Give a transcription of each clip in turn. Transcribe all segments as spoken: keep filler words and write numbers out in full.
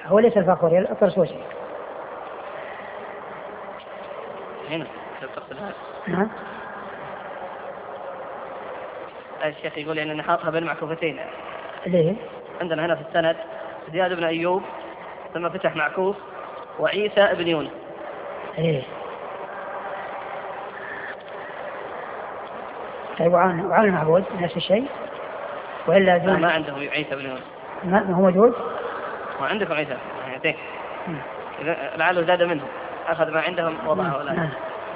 هو ليس الفخوري الطرسوسي. هنا نعم. الشيخ يقول يعني أن حاطها بين معكوفتين. ليه؟ عندنا هنا في السند زياد بن أيوب ثم فتح معكوف وعيسى بن يونس. ايه. طيب وعن وعن المعبود نفس الشيء وإلا لا ما عندهم عيسى بن يونس. ما هو موجود. وعندكم عيسى يعني لعله زاد منه أخذ ما عندهم وضعه ولا لا.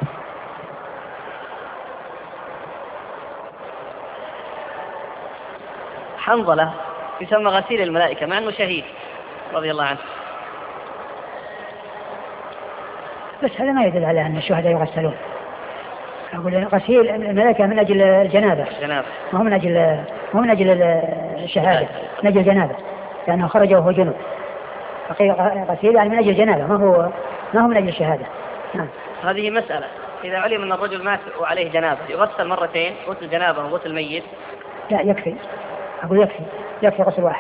حنظلة يسمى غسيل الملائكة مع أنه شهيد رضي الله عنه. بس هذا ما يدل على أن الشهداء يغسلون. أقول غسيل الملائكة من أجل الجنابة. جنابة. ما هو من أجل ما هو من أجل الشهادة، من أجل الجنابة لأنه خرج وهو جنوب. غسيل يعني من أجل الجنابة ما هو ما هو من أجل الشهادة. نعم. هذه مسألة إذا علم أن الرجل مات وعليه جنابة يغسل مرتين غسل جنابة وغسل ميت. لا يكفي. أقول يكفي يكفي غسل واحد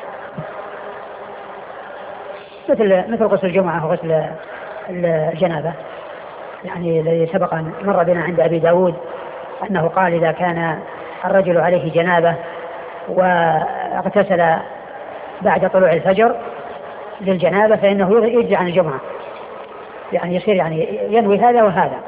مثل مثل غسل الجمعة وغسل الجنابة يعني الذي سبق أن مر بنا عند أبي داود أنه قال إذا كان الرجل عليه جنابة واغتسل بعد طلوع الفجر للجنابة فإنه يجزي عن الجمعة يعني يصير يعني ينوي هذا وهذا.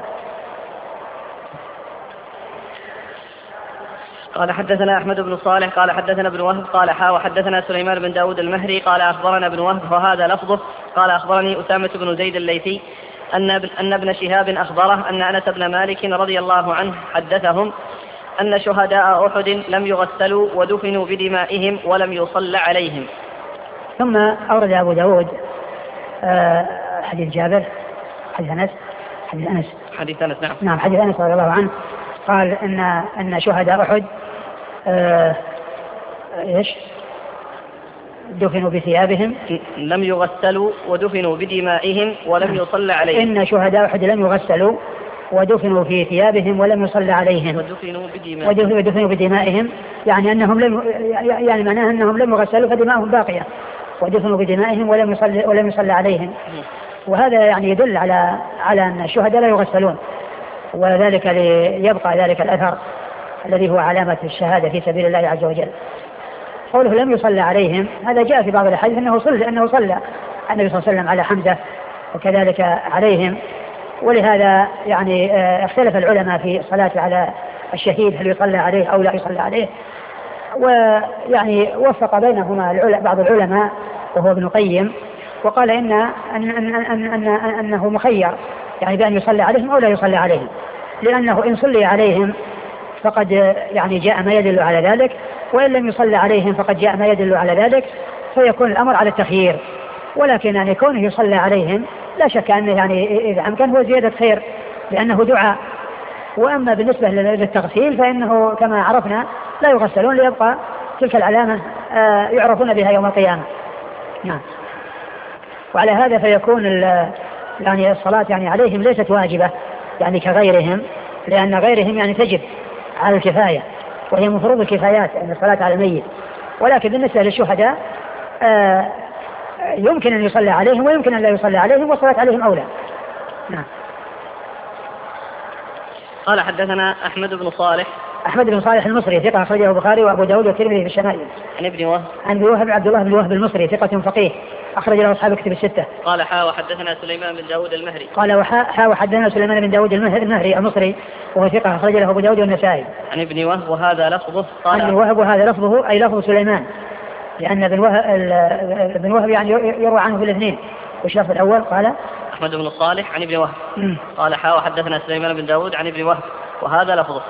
قال حدثنا أحمد بن صالح قال حدثنا ابن وهب قال حا وحدثنا سليمان بن داود المهري قال أخبرنا ابن وهب وهذا لفظه قال أخبرني أسامة بن زيد الليثي أن أن ابن شهاب أخبره أن أنس بن مالك رضي الله عنه حدثهم أن شهداء أحد لم يغسلوا ودفنوا بدمائهم ولم يصلى عليهم. ثم أورد أبو داود حديث جابر حديث أنس حديث أنس حديث أنس نعم نعم حديث أنس رضي الله عنه قال إن أن شهداء أحد آه إيش دفنوا بثيابهم لم يغسلوا ودفنوا بدمائهم ولم يصلى عليهم. إن شهداء أحد لم يغسلوا ودفنوا في ثيابهم ولم يصلى عليهم ودفنوا بدمائهم, ودفنوا بدمائهم يعني أنهم لم يعني معناه أنهم لم يغسلوا فدمائهم باقية ودفنوا بدمائهم ولم يصلى ولم يصلى عليهم. وهذا يعني يدل على على أن الشهداء لا يغسلون وذلك ليبقى ذلك الأثر الذي هو علامة الشهادة في سبيل الله عز وجل. قوله لم يصلى عليهم هذا جاء في بعض الحديث أنه صلى أنه صلى النبي صلى الله عليه وسلم على حمزة وكذلك عليهم. ولهذا يعني اختلف العلماء في الصلاة على الشهيد هل يصلى عليه أو لا يصلى عليه. ويعني وفق بينهما بعض العلماء وهو ابن القيم وقال إن أن أن أن أن أنه مخير يعني بأن يصلى عليهم أو لا يصلى عليهم لأنه إن صلي عليهم فقد يعني جاء ما يدل على ذلك وإن لم يصلى عليهم فقد جاء ما يدل على ذلك فيكون الأمر على التخيير. ولكن يعني كونه يصلى عليهم لا شك أنه يعني إذا أمكن هو زيادة خير لأنه دعاء. وأما بالنسبة للتغسيل فإنه كما عرفنا لا يغسلون ليبقى تلك العلامة يعرفون بها يوم القيامة. نعم. وعلى هذا فيكون يعني الصلاة يعني عليهم ليست واجبة يعني كغيرهم لأن غيرهم يعني تجب على الكفاية وهي من فروض الكفايات يعني الصلاة على الميت. ولكن بالنسبة للشهداء آه يمكن أن يصلى عليهم ويمكن أن لا يصلى عليهم والصلاة عليهم أولى. نعم. قال حدثنا أحمد بن صالح أحمد بن صالح المصري ثقة أخرجه البخاري وأبو داود والترمذي في الشمائل. عن ابن وهب عن ابن وهب عبد الله بن وهب المصري ثقة فقيه أخرج له أصحاب الكتب الستة. قال حا وحدثنا سليمان بن داود المهري قال وحا وحدثنا سليمان بن داود المهري المصري وهو ثقة أخرج له أبو داود والنسائي. عن ابن وهب وهذا لفظه قال ابن وهب وهذا لفظه أي لفظ سليمان لأن ابن وهب ابن وهب يعني يروى عنه في الاثنين. وش لفظ الأول؟ قال أحمد بن صالح عن ابن وهب م. قال حا وحدثنا سليمان بن داود عن ابن وهب وهذا لفظه.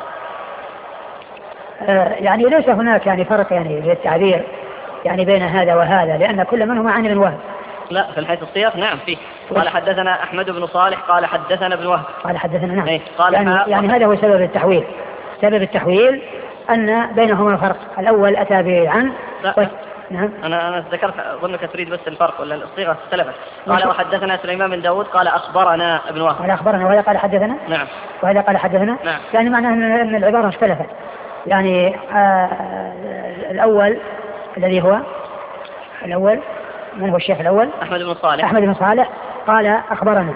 آه يعني ليس هناك يعني فرق يعني في التعبير يعني بين هذا وهذا لأن كل منهما عن ابن وهب. لا في حيث السياق نعم فيه. قال حدثنا أحمد بن صالح قال حدثنا ابن وهب قال حدثنا نعم إيه؟ قال يعني, يعني هذا هو سبب التحويل. سبب التحويل أن بينهما فرق. الأول أتى بعن و... نعم. أنا أنا ذكرت ظنك تريد بس الفرق ولا الصيغة اختلفت. قال وحدثنا سليمان بن داود قال أخبرنا ابن وهب قال أخبرنا وهذا قال حدثنا نعم وهذا قال حدثنا نعم. يعني معناه أن العبارة اختلفت يعني آه الأول الذي هو الأول من هو الشيخ الأول؟ أحمد بن صالح. أحمد بن صالح قال أخبرنا،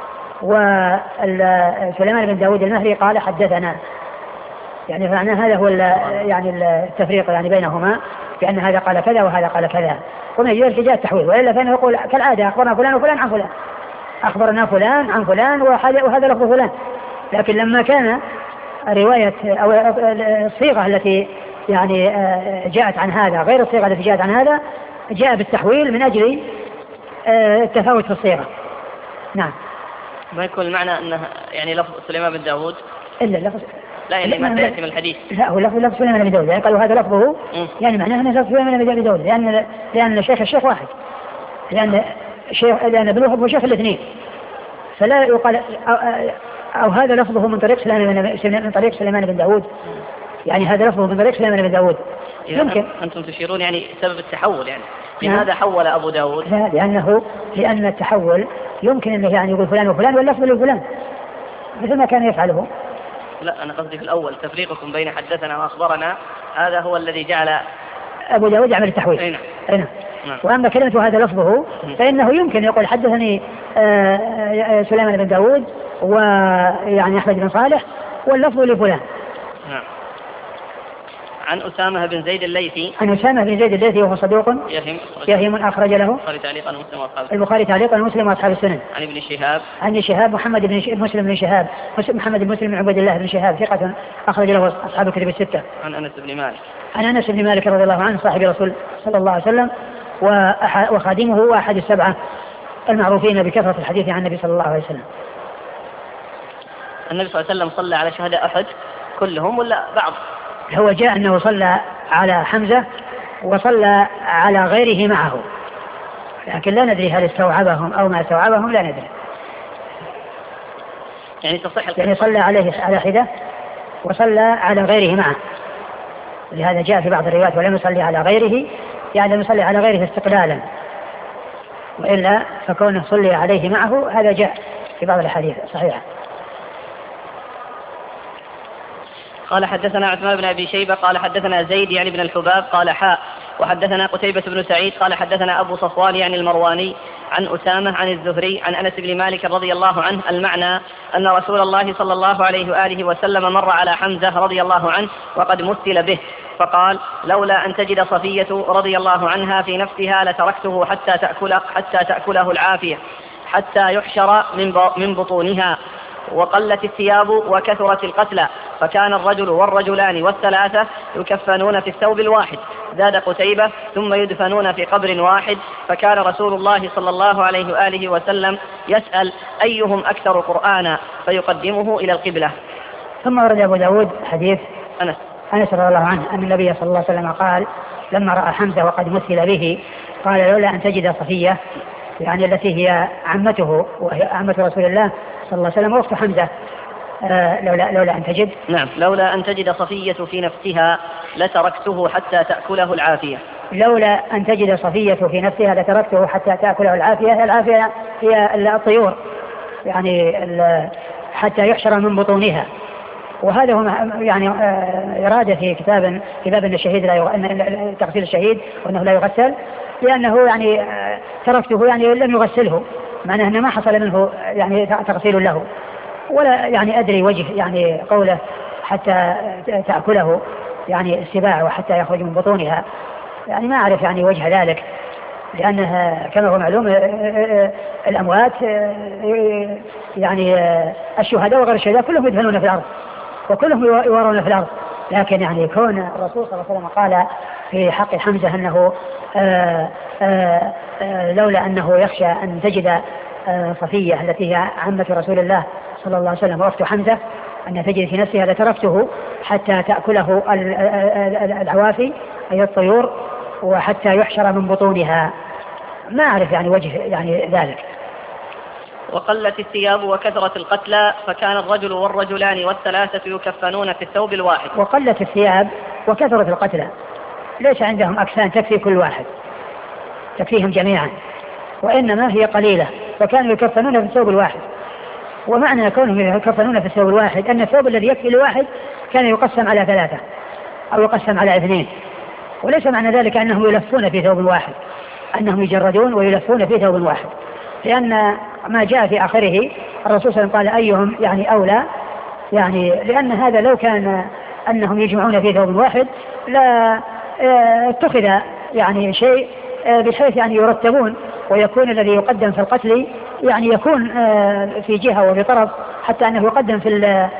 وسليمان بن داود المهري قال حدثنا. يعني معنى هذا هو يعني التفريق يعني بينهما، بأن هذا قال كذا وهذا قال كذا، ومن يجوز اتجاه التحويل، وإلا فإنه يقول كالعادة أخبرنا فلان وفلان عن فلان، أخبرنا فلان عن فلان وهذا لفظ فلان. لكن لما كان رواية أو الصيغة التي يعني جاءت عن هذا غير الصيغة التي جاءت عن هذا، جاء بالتحويل من أجل التفاوت في الصيغة. نعم. ما يكون المعنى أنه يعني لفظ سليمان بن داود إلا لفظ لا يعني ما تأتي من الحديث. لا هو لفظ لفظ سليمان بن داود، يعني قالوا هذا لفظه م. يعني معناه أنه لفظ سليمان بن داود، لأن لأن شيخ الشيخ واحد، لأن شيخ لأن ابن وهب هو شيخ الاثنين، فلا يقال أو, أو هذا لفظه من طريق سليمان من طريق سليمان بن داود، يعني هذا لفظه من طريق سليمان بن داود. يمكن أنتم تشيرون يعني سبب التحول، يعني لماذا حول أبو داود؟ لا لأنه لأن التحول يمكن أنه يعني يقول فلان وفلان واللفظ لفلان مثل ما كان يفعله. لا أنا قصدي في الأول تفريقكم بين حدثنا وأخبرنا، هذا هو الذي جعل أبو داود يعمل التحويل. أين؟ أين؟ وأما كلمة هذا لفظه فإنه يمكن يقول حدثني سليمان بن داود ويعني أحمد بن صالح واللفظ لفلان. نعم. عن أسامة بن زيد الليثي. عن أسامة بن زيد الليثي وهو صدوق يهم يهم أخرج له البخاري تعليقا ومسلم وأصحاب السنن. البخاري تعليقا ومسلم وأصحاب السنن. عن ابن شهاب. عن شهاب محمد بن مسلم بن شهاب محمد بن مسلم بن عبد الله بن شهاب ثقة أخرج له أصحاب الكتب الستة. عن أنس بن مالك. عن أنس بن مالك رضي الله عنه صاحب رسول صلى الله عليه وسلم وخادمه وأحد السبعة المعروفين بكثرة الحديث عن النبي صلى الله عليه وسلم. النبي صلى الله عليه وسلم صلى على شهداء أحد كلهم ولا بعض؟ هو جاء أنه صلى على حمزة وصلى على غيره معه، لكن لا ندري هل استوعبهم أو ما استوعبهم، لا ندري. يعني تصح يعني صلى عليه على حدة وصلى على غيره معه، لهذا جاء في بعض الروايات ولم يصلي على غيره، يعني لم يصلي على غيره استقلالا، وإلا فكونه صلي عليه معه هذا جاء في بعض الحديث صحيحة. قال حدثنا عثمان بن أبي شيبة قال حدثنا زيد يعني بن الحباب قال حاء وحدثنا قتيبة بن سعيد قال حدثنا أبو صفوان يعني المرواني عن أسامة عن الزهري عن أنس بن مالك رضي الله عنه المعنى أن رسول الله صلى الله عليه وآله وسلم مر على حمزة رضي الله عنه وقد مثل به فقال لولا أن تجد صفية رضي الله عنها في نفسها لتركته حتى تأكل حتى تأكله العافية حتى يحشر من بطونها وقلت الثياب وكثرت القتلى فكان الرجل والرجلان والثلاثة يكفنون في الثوب الواحد. زاد قتيبة ثم يدفنون في قبر واحد فكان رسول الله صلى الله عليه وآله وسلم يسأل أيهم أكثر قرآنا فيقدمه إلى القبلة. ثم ورد أبو داود حديث أنس أنس رضي الله عنه أن النبي صلى الله عليه وسلم قال لما رأى حمزة وقد مثل به قال لولا أن تجد صفية، يعني التي هي عمته وهي عمة رسول الله صلى الله عليه وسلم وأخت حمزة، آه لولا, لولا أن تجد نعم لولا أن تجد صفية في نفسها لتركته حتى تأكله العافية. لولا أن تجد صفية في نفسها لتركته حتى تأكله العافية. العافية هي الطيور، يعني حتى يحشر من بطونها، وهذا هو يعني إرادة في كتاب كتاب أن الشهيد لا يغ... تغسيل الشهيد وأنه لا يغسل، لأنه يعني تركته يعني لم يغسله، معناه أنه ما حصل منه يعني تغسيل له، ولا يعني أدري وجه يعني قوله حتى تأكله يعني السباع وحتى يخرج من بطونها، يعني ما أعرف يعني وجه ذلك، لأنها كما هو معلوم الأموات يعني الشهداء وغير الشهداء كلهم يدفنون في الأرض وكلهم يوارون في الأرض، لكن يعني كون الرسول صلى الله عليه وسلم قال في حق حمزة أنه آآ آآ آآ لولا أنه يخشى أن تجد صفية التي هي عمة رسول الله صلى الله عليه وسلم وأخت حمزة أن تجد في نفسها لتركته حتى تأكله العوافي أي الطيور وحتى يحشر من بطونها، ما أعرف يعني وجه يعني ذلك. وقلت الثياب وكثرت القتلى فكان الرجل والرجلان والثلاثة يكفنون في الثوب الواحد. وقلت الثياب وكثرت القتلى، ليس عندهم أكفان تكفي كل واحد تكفيهم جميعا، وإنما هي قليلة فكانوا يكفنون في الثوب الواحد. ومعنى كونهم يكفنون في الثوب الواحد أن الثوب الذي يكفي الواحد كان يقسم على ثلاثة أو يقسم على اثنين، وليس معنى ذلك أنهم يلفون في ثوب واحد، أنهم يجردون ويلفون في ثوب واحد، لأن ما جاء في آخره الرسول صلى الله عليه وسلم قال أيهم يعني أولى، يعني لأن هذا لو كان أنهم يجمعون في ثوب واحد لا اتخذ يعني شيء بحيث يعني يرتبون، ويكون الذي يقدم في القتل يعني يكون في جهة وفي طرف، حتى أنه يقدم في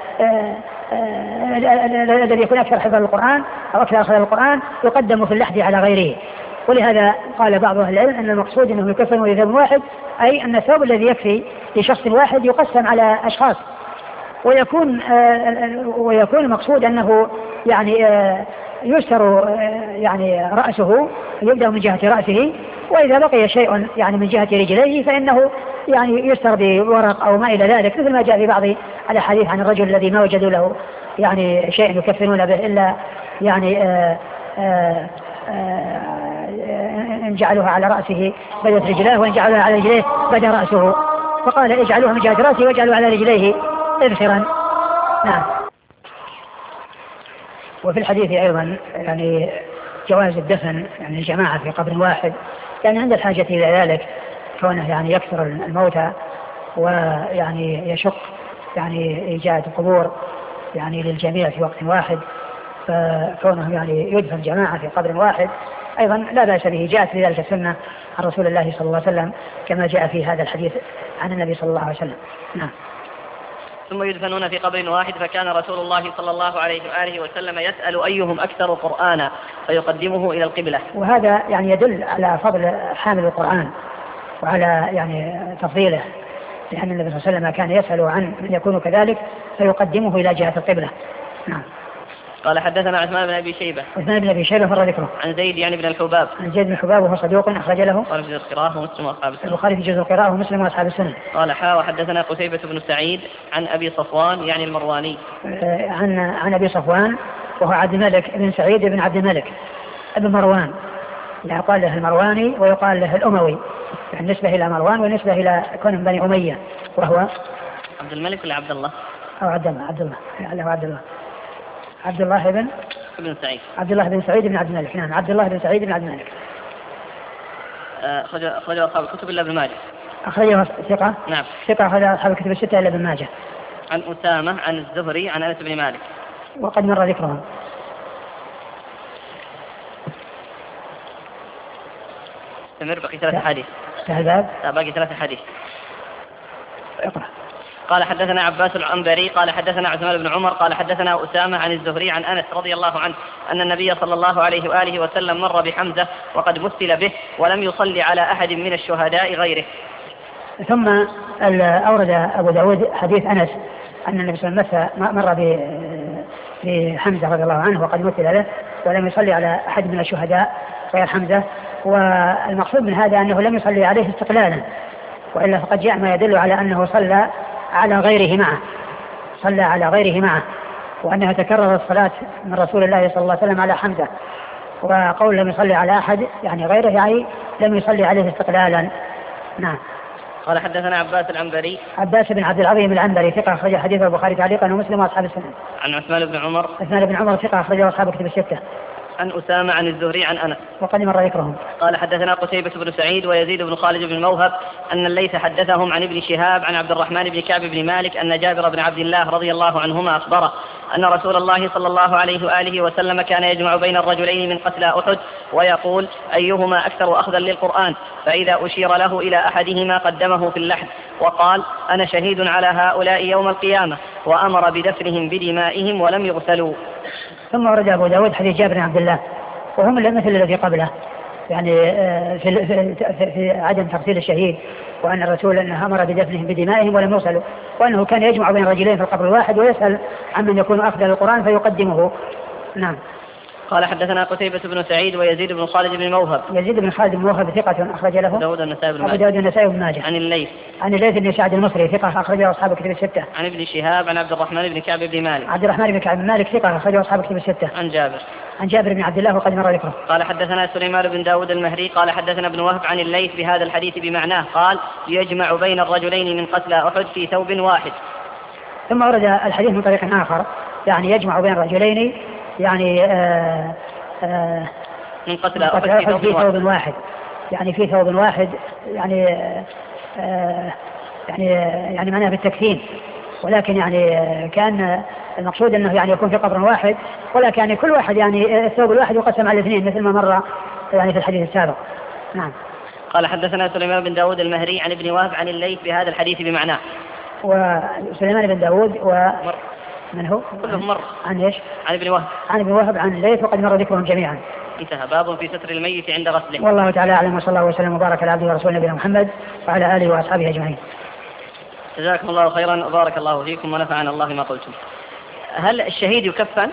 الذي يكون أكثر حفظ القرآن أو أكثر أخذ القرآن يقدم في اللحد على غيره. ولهذا قال بعض أهل العلم أن المقصود أنه يكفن في ثوب واحد، أي أن الثوب الذي يكفي لشخص واحد يقسم على أشخاص، ويكون ويكون المقصود أنه يعني يستر يعني رأسه، يبدأ من جهة رأسه، وإذا بقي شيء يعني من جهة رجليه فإنه يعني يستر بورق أو ما إلى ذلك، مثل ما جاء في بعض الحديث عن الرجل الذي ما وجدوا له يعني شيء يكفنون به إلا يعني آآ آآ إن جعلوها على رأسه بدت رجلاه، وإن جعلوها على رجليه بدا رأسه، فقال اجعلوها من جهة رأسه واجعلوا على رجليه إذخرا. نعم. وفي الحديث أيضا يعني جواز الدفن يعني الجماعة في قبر واحد، يعني عند الحاجة إلى ذلك، كونه يعني يكثر الموتى ويعني يشق يعني إيجاد قبور يعني للجميع في وقت واحد، فكونه يعني يدفن جماعة في قبر واحد أيضا لا بأس به، جاءت لذلك السنة عن رسول الله صلى الله عليه وسلم كما جاء في هذا الحديث عن النبي صلى الله عليه وسلم. نعم. ثم يدفنون في قبر واحد، فكان رسول الله صلى الله عليه وآله وسلم يسأل أيهم أكثر قرآنا فيقدمه إلى القبلة. وهذا يعني يدل على فضل حامل القرآن وعلى يعني تفضيله، لأن النبي صلى الله عليه وسلم كان يسأل عن من يكون كذلك فيقدمه إلى جهة القبلة. نعم. قال حدثنا عثمان بن أبي شيبة. عثمان بن أبي شيبة مر ذكره. عن زيد يعني بن الحباب. عن زيد بن الحباب وهو صدوق أخرج له البخاري في جزء القراءة ومسلم وأصحاب السنن. البخاري في جزء القراءة ومسلم وأصحاب السنن. قال حا وحدثنا قتيبة بن سعيد عن أبي صفوان يعني المرواني. عن عن أبي صفوان وهو عبد الملك بن سعيد بن عبد الملك ابن مروان، يقال له المرواني ويقال له الأموي، بالنسبة إلى مروان ونسبة إلى كون بني أمية، وهو عبد الملك ولا عبد الله؟ أو عبد الله عبد الله لعله عبد الله عبد الله بن بن سعيد عبد الله بن سعيد بن عبد الملك. نعم عبد الله بن سعيد بن عبد الملك. أخرج أخرج أصحاب الكتب إلا ابن ماجه. أخرجه ثقة. نعم. ثقة أخرج أصحاب الكتب الستة إلا ابن ماجه. عن أسامة عن الزهري عن أنس بن مالك. وقد مر ذكرهم. استمر بقي ثلاث حديث. الباب. باقي ثلاث حديث. اقرأ. قال حدثنا عباس العنبري قال حدثنا عثمان بن عمر قال حدثنا أسامة عن الزهري عن أنس رضي الله عنه أن النبي صلى الله عليه وآله وسلم مر بحمزة وقد مثل به ولم يصلي على أحد من الشهداء غيره. ثم أورد أبو داود حديث أنس أن النبي صلى الله عليه وسلم مر بحمزة رضي الله عنه وقد مثل له ولم يصلي على أحد من الشهداء غير حمزة، والمقصود من هذا أنه لم يصلي عليه استقلالا، وإلا فقد جاء ما يدل على أنه صلى على غيره معه صلى على غيره معه وأنها تكررت الصلاة من رسول الله صلى الله عليه وسلم على حمزة، وقول لم يصلي على أحد يعني غيره يعني لم يصلي عليه استقلالا. نعم. قال حدثنا عباس العنبري. عباس بن عبد العظيم العنبري ثقة أخرج حديث البخاري تعليقا ومسلم وأصحاب السنن. عن عثمان بن عمر. عثمان بن عمر ثقة أخرج أصحاب الكتب الستة. عن أسامة عن الزهري عن أنس. وقد مر ذكرهم. قال حدثنا قتيبة بن سعيد ويزيد بن خالد بن موهب أن الليث حدثهم عن ابن شهاب عن عبد الرحمن بن كعب بن مالك أن جابر بن عبد الله رضي الله عنهما أخبره أن رسول الله صلى الله عليه وآله وسلم كان يجمع بين الرجلين من قتلى أحد ويقول أيهما أكثر أخذا للقرآن، فإذا أشير له إلى أحدهما قدمه في اللحد وقال أنا شهيد على هؤلاء يوم القيامة، وأمر بدفنهم بدمائهم ولم يغسلوا. ثم ورد أبو داود حديث جابر بن عبد الله وهم مثل الذي قبله يعني في, في, في عدم تغسيل الشهيد، وأن الرسول أنه أمر بدفنهم بدمائهم ولم يغسلوا، وأنه كان يجمع بين رجلين في القبر الواحد ويسأل عمن يكون أفضل القرآن فيقدمه. نعم. قال حدثنا قتيبة بن سعيد ويزيد بن خالد بن موهب. يزيد بن خالد بن موهب ثقة أخرج له داود النسائي بن ماجه. أبو داود النسائي بن ماجه. عن الليث. عن الليث بن سعد المصري ثقة أخرج له أصحاب الكتب الستة. عن ابن شهاب عن عبد الرحمن بن كعب بن مالك. عبد الرحمن بن كعب بن مالك ثقة أخرج له أصحاب الكتب الستة. عن جابر. عن جابر بن عبد الله وقد مر ذكره. قال حدثنا سليمان بن داود المهري قال حدثنا ابن وهب عن الليث بهذا الحديث بمعناه قال يجمع بين الرجلين من قتلى أحد في ثوب واحد. ثم ورد الحديث من طريق آخر يعني يجمع بين الرجلين يعني آآ آآ من قتلى أحد في ثوب واحد. واحد يعني في ثوب واحد يعني آه يعني يعني معناه بالتكفين، ولكن يعني كان المقصود أنه يعني يكون في قبر واحد، ولكن يعني كل واحد يعني الثوب الواحد يقسم على الاثنين مثل ما مر يعني في الحديث السابق. نعم. قال حدثنا سليمان بن داود المهري عن ابن وهب عن الليث بهذا الحديث بمعناه. وسليمان بن داود ومن هو؟ كلهم مر. عن ايش؟ عن ابن وهب. عن ابن وهب عن الليث وقد مر ذكرهم جميعا. انتهى. باب في ستر الميت عند غسله. والله تعالى اعلم، وصلى الله وسلم وبارك على عبده ورسوله نبينا محمد وعلى اله واصحابه اجمعين. جزاكم الله خيرا وبارك الله فيكم ونفعنا الله ما قلتم. هل الشهيد يكفن؟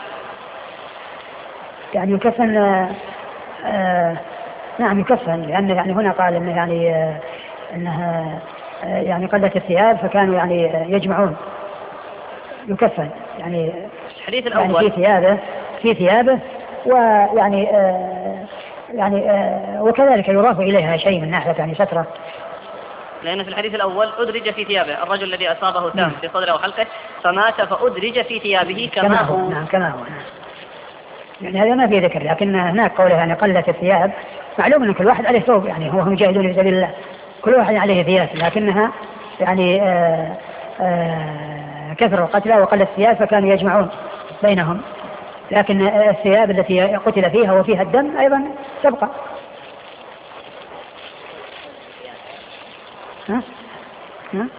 يعني يكفن آه آه نعم يكفن، لأن يعني هنا قال إنه يعني آه إنها آه يعني قلة الثياب فكانوا يعني يجمعون. يكفن يعني الحديث الأول يعني في ثيابه في ثيابه ويعني آه يعني آه وكذلك يضاف إليها شيء من ناحية يعني سترة. لأن في الحديث الأول أدرج في ثيابه، الرجل الذي أصابه سام في صدره وحلقه فمات فأدرج في ثيابه كما, كما هو. نعم كما هو. يعني هذا ما في ذكر، لكن هناك قوله يعني قلت الثياب، معلوم أن كل واحد عليه ثوب، يعني هو مجاهدون في سبيل الله كل واحد عليه ثياب، لكنها يعني آآ آآ كثر القتلى وقلت الثياب فكانوا يجمعون بينهم، لكن الثياب التي قتل فيها وفيها الدم أيضا تبقى. ها؟ ها؟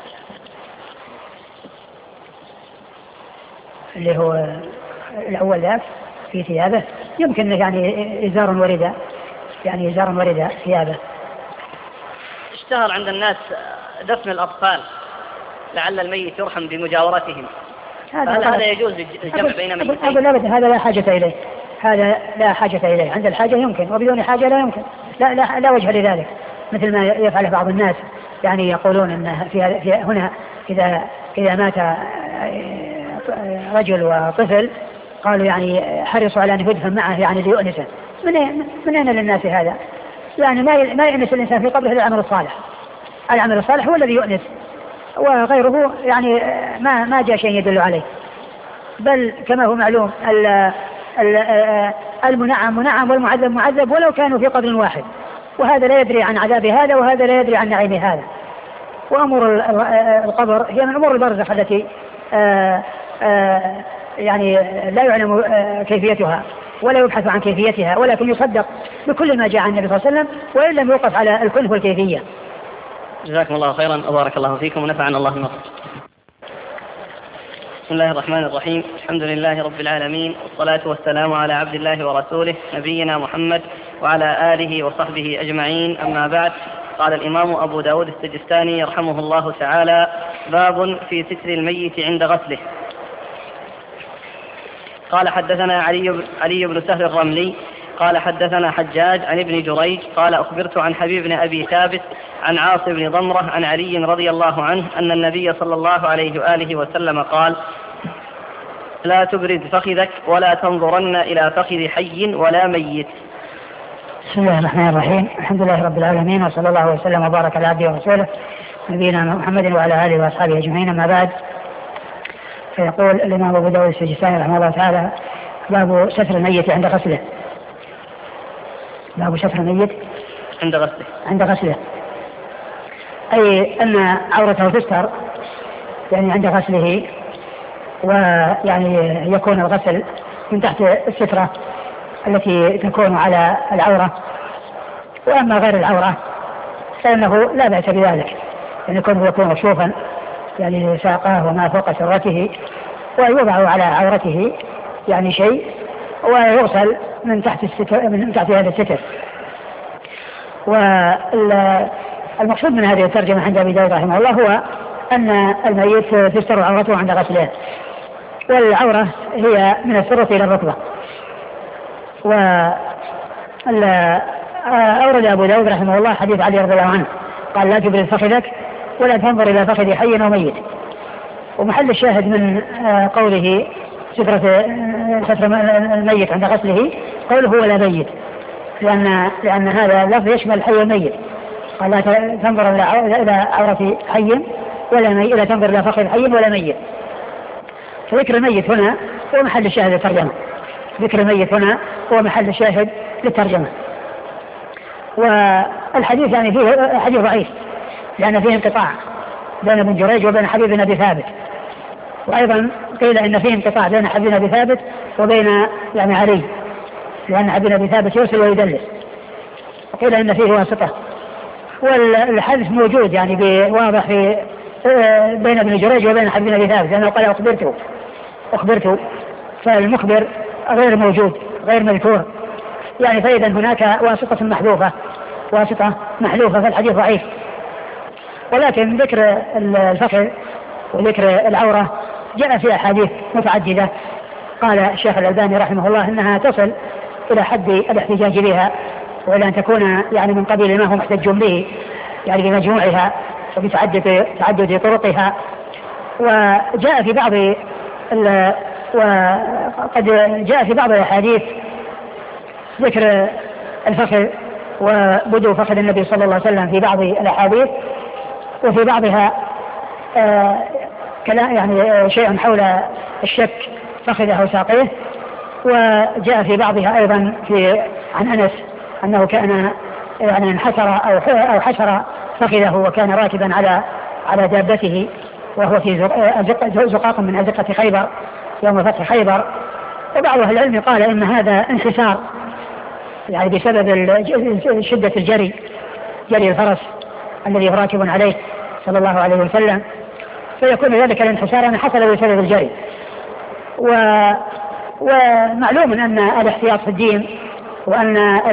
اللي هو الأول ذاك في ثيابه يمكن يعني إزار ورداء، يعني إزار ورداء ثيابه. اشتهر عند الناس دفن الأطفال لعل الميت يرحم بمجاورتهم، هذا هذا يجوز الجمع بين ميتين؟ أقول أبدا هذا لا حاجة إليه، هذا لا حاجة إليه، عند الحاجة يمكن وبدون حاجة لا يمكن، لا لا, لا وجه لذلك، مثل ما يفعله بعض الناس يعني يقولون أن في, في هنا إذا إذا مات رجل وطفل قالوا يعني حرصوا على أن يدفن معه يعني ليؤنسه. من أين من أين للناس هذا؟ يعني ما ما يؤنس الإنسان في قبره إلا العمل الصالح، العمل الصالح هو الذي يؤنس، وغيره يعني ما ما جاء شيء يدل عليه. بل كما هو معلوم المنعم منعم والمعذب معذب ولو كانوا في قبر واحد، وهذا لا يدري عن عذاب هذا وهذا لا يدري عن نعيم هذا. وأمور القبر هي من أمور البرزخ التي آآ آآ يعني لا يعلم كيفيتها ولا يبحث عن كيفيتها، ولكن يصدق بكل ما جاء عن النبي صلى الله عليه وسلم وإن لم يوقف على الكنف والكيفية. جزاكم الله خيرا وبارك الله فيكم ونفعنا الله بما قلتم. بسم الله الرحمن الرحيم، الحمد لله رب العالمين، والصلاة والسلام على عبد الله ورسوله نبينا محمد وعلى آله وصحبه أجمعين، أما بعد. قال الإمام أبو داود السجستاني رحمه الله تعالى: باب في ستر الميت عند غسله. قال حدثنا علي, علي بن سهل الرملي قال حدثنا حجاج عن ابن جريج قال أخبرت عن حبيب بن أبي ثابت عن عاصم بن ضمرة عن علي رضي الله عنه أن النبي صلى الله عليه وآله وسلم قال: لا تبرد فخذك ولا تنظرن إلى فخذ حي ولا ميت. بسم الله الرحمن الرحيم، الحمد لله رب العالمين، وصلى الله وسلم وبارك على عبده ورسوله نبينا محمد وعلى آله وأصحابه أجمعين، أما بعد. فيقول الإمام أبو داود السجستاني رحمه الله تعالى: باب ستر الميت عند غسله. باب ستر الميت عند غسله عند غسله أي أن عورته تستر يعني عند غسله، ويعني يكون الغسل من تحت السترة التي تكون على العورة، وأما غير العورة فإنه لا بأس بذلك، يعني يكون يكون مكشوفا يعني ساقاه وما فوق سرته، ويوضع على عورته يعني شيء ويغسل من تحت الستر من تحت هذا الستر. والمقصود من هذه الترجمة عند أبي داود رحمه الله هو أن الميت تستر عورته عند غسله، والعورة هي من السرة إلى الركبة. وأورد أبو داود رحمه الله حديث علي رضي الله عنه قال: لا تبرد فخذك ولا تنظر إلى فخذ حي وميت. ومحل الشاهد من قوله سترة الميت عند غسله قوله ولا ميت، لأن, لأن هذا اللفظ يشمل حي وميت. قال: لا تنظر إلى عورة حي ولا ميت، لا تنظر إلى فخذ حي ولا ميت. فذكر الميت هنا هو محل الشاهد للترجمة، ذكر الميت هنا هو محل الشاهد للترجمة. والحديث يعني فيه حديث ضعيف لأن فيه انقطاع بين ابن جريج وبين حبيب بن أبي ثابت، وأيضا قيل إن فيه انقطاع بين حبيب بن أبي ثابت وبين يعني علي، لأن حبيب بن أبي ثابت يرسل ويدلس، وقيل إن فيه واسطة. والحديث موجود يعني واضح في بين ابن جريج وبين حبيب بن أبي ثابت، لأنه قال أخبرته أخبرته فالمخبر غير موجود غير مذكور، يعني فإذا هناك واسطة محذوفة واسطة محذوفة فالحديث ضعيف. ولكن ذكر الفخذ وذكر العورة جاء في أحاديث متعددة، قال الشيخ الألباني رحمه الله إنها تصل إلى حد الاحتجاج بها، وإلى أن تكون يعني من قبيل ما هو محتج به يعني بمجموعها وبتعدد تعدد طرقها. وجاء في بعض وقد جاء في بعض الأحاديث ذكر الفخذ وبدو فخذ النبي صلى الله عليه وسلم في بعض الأحاديث، وفي بعضها آه كلام يعني شيء حول الشك فخذه وساقيه. وجاء في بعضها أيضا في عن أنس أنه كان يعني انحسر أو أو حشر فخذه وكان راكبا على على دابته وهو في زقاق من أزقة خيبر يوم فتح خيبر. وبعض أهل العلم قال إن هذا انحسار يعني بسبب شدة الجري جري الفرس الذي هو راكب عليه صلى الله عليه وسلم، فيكون ذلك الانحسار أن حصل بسبب الجري. و ومعلوم أن الاحتياط في الدين وأن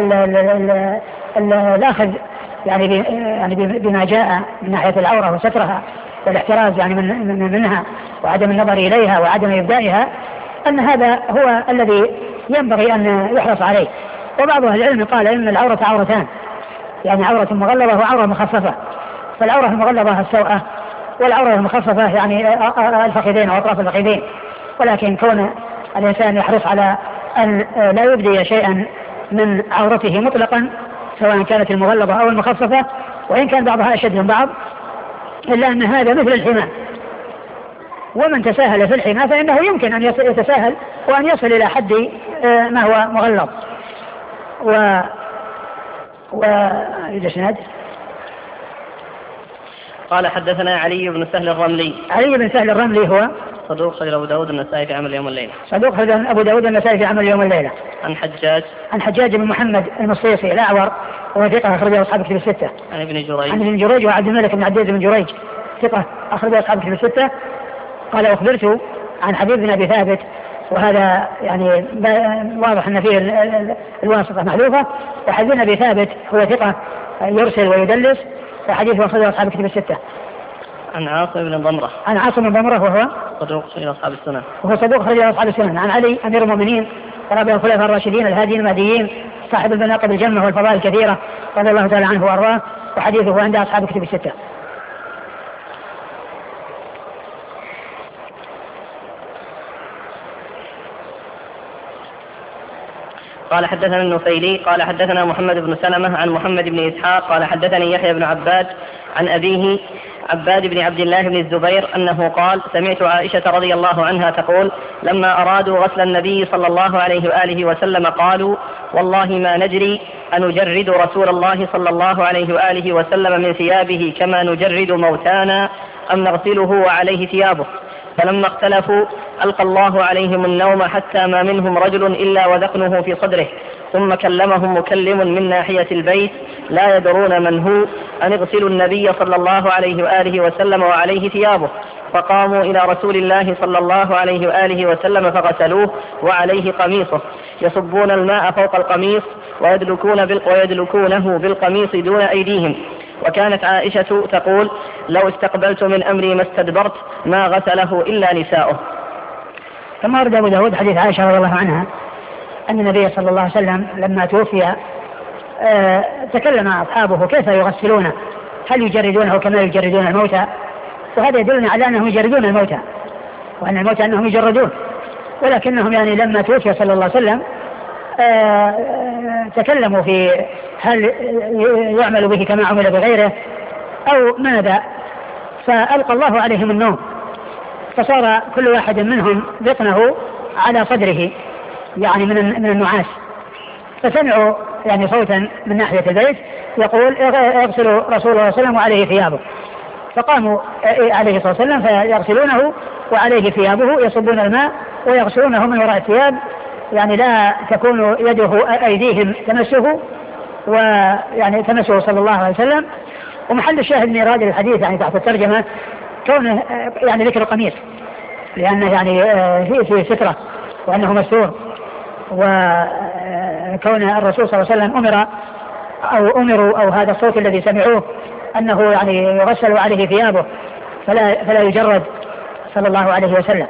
الأخذ يعني يعني بما جاء من ناحية العورة وسترها والاحتراز يعني من منها وعدم النظر إليها وعدم إبدائها، أن هذا هو الذي ينبغي أن يحرص عليه. وبعض أهل العلم قال إن العورة عورتان، يعني عورة مغلظة وعورة مخففة، فالعورة المغلظة السوءة والعورة المخففة يعني الفخذين وأطراف الفخذين. ولكن كون الإنسان يحرص على أن لا يبدي شيئا من عورته مطلقا سواء كانت المغلظة أو المخففة، وإن كان بعضها أشد من بعض، إلا أن هذا مثل الحمى، ومن تساهل في الحمى فإنه يمكن أن يتساهل وأن يصل إلى حد ما هو مغلظ. و ويجسناد قال حدثنا علي بن سهل الرملي. علي بن سهل الرملي هو صدوق خرج أبو داود النسائي في عمل يوم الليلة. صدوق خرج أبو داود النسائي في عمل يوم الليلة. عن حجاج عن حجاج بن محمد المصيصي الأعور وهو ثقة أخرجه أصحاب الكتب الستة. عن ابن جريج عن ابن جريج وعبد الملك بن عبد بن جريج ثقة أخرجه أصحاب الكتب الستة. قال أخبرت عن حبيب بن أبي ثابت، وهذا يعني واضح أن فيه الواسطة محذوفة، وحبيب بن أبي ثابت هو ثقة يرسل ويدلس، وحديثه أخرجه أصحاب الكتب الستة. عن عاصم بن ضمرة عن عاصم بن ضمرة وهو صدوق خرج أصحاب السنن وهو صدوق خرج أصحاب السنن. عن علي أمير المؤمنين ورابع الخلفاء الراشدين الهاديين المهديين صاحب المناقب الجمة والفضائل الكثيرة رضي الله تعالى عنه وأرضاه، وحديثه عند أصحاب الكتب الستة. قال حدثنا النفيلي قال حدثنا محمد بن سلمة عن محمد بن إسحاق قال حدثني يحيى بن عباد عن أبيه عباد بن عبد الله بن الزبير أنه قال سمعت عائشة رضي الله عنها تقول لما أرادوا غسل النبي صلى الله عليه وآله وسلم قالوا والله ما ندري أنجرد رسول الله صلى الله عليه وآله وسلم من ثيابه كما نجرد موتانا أم نغسله وعليه ثيابه. فلما اختلفوا ألقى الله عليهم النوم حتى ما منهم رجل إلا وذقنه في صدره، ثم كلمهم مكلم من ناحية البيت لا يدرون من هو أن اغسلوا النبي صلى الله عليه وآله وسلم وعليه ثيابه، فقاموا إلى رسول الله صلى الله عليه وآله وسلم فغسلوه وعليه قميصه، يصبون الماء فوق القميص ويدلكون ويدلكونه بالقميص دون أيديهم. وكانت عائشة تقول لو استقبلت من أمري ما استدبرت ما غسله إلا نساؤه. كما ورد أبو داود حديث عائشة رضي الله عنها أن النبي صلى الله عليه وسلم لما توفي آه تكلم أصحابه كيف يغسلونه، هل يجردونه كما يجردون الموتى؟ وهذا يدلنا على أنهم يجردون الموتى، وأن الموتى أنهم يجردون، ولكنهم يعني لما توفي صلى الله عليه وسلم آه تكلموا في هل يعمل به كما عمل بغيره أو ماذا، فألقى الله عليهم النوم، فصار كل واحد منهم ذقنه على صدره يعني من من النعاس، فسمعوا يعني صوتا من ناحية البيت يقول يغسل رسول الله صلى الله عليه وسلم وعليه ثيابه، فقاموا عليه الصلاة والسلام فيغسلونه وعليه ثيابه، يصبون الماء ويغسلونه من وراء الثياب، يعني لا تكون يده أيديهم تمسه، ويعني تمسه صلى الله عليه وسلم. ومحل الشاهد من إيراد الحديث يعني تحت الترجمة كونه يعني ذكر القميص، لأنه يعني فيه في سترة وأنه مستور، وكون الرسول صلى الله عليه وسلم أمر أو أمروا أو هذا الصوت الذي سمعوه أنه يعني يغسل عليه ثيابه فلا, فلا يجرد صلى الله عليه وسلم.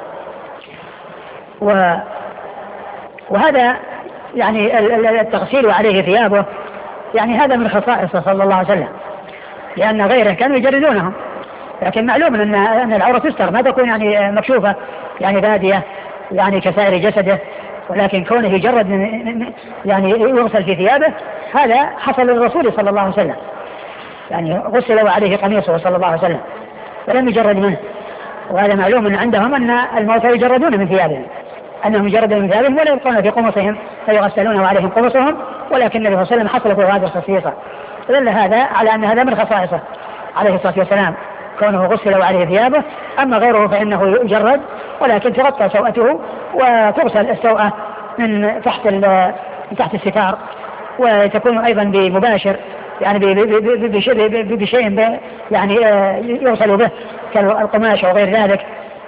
و وهذا يعني التغسيل عليه ثيابه يعني هذا من خصائصه صلى الله عليه وسلم، لأن غيره كانوا يجردونهم، لكن معلوم أن أن العورة تستر، ما تكون يعني مكشوفة يعني بادية يعني كسائر جسده، ولكن كونه يجرد من يعني يغسل في ثيابه هذا حصل للرسول صلى الله عليه وسلم، يعني غسل وعليه قميصه صلى الله عليه وسلم ولم يجرد منه. وهذا معلوم أن عندهم أن الموتى يجردون من ثيابهم، أنهم يجردون من ثيابهم ولا يبقون في قمصهم فيغسلون وعليهم قمصهم، ولكن النبي صلى الله عليه وسلم حصلت له هذه الخصيصة، فدل هذا على أن هذا من خصائصه عليه الصلاة والسلام كونه غسل وعليه ثيابه. أما غيره فإنه يجرد ولكن تغطى سوءته وتغسل السوءة من تحت من تحت الستار، وتكون أيضا بمباشر يعني بشيء يعني يغسل به كالقماش وغير ذلك.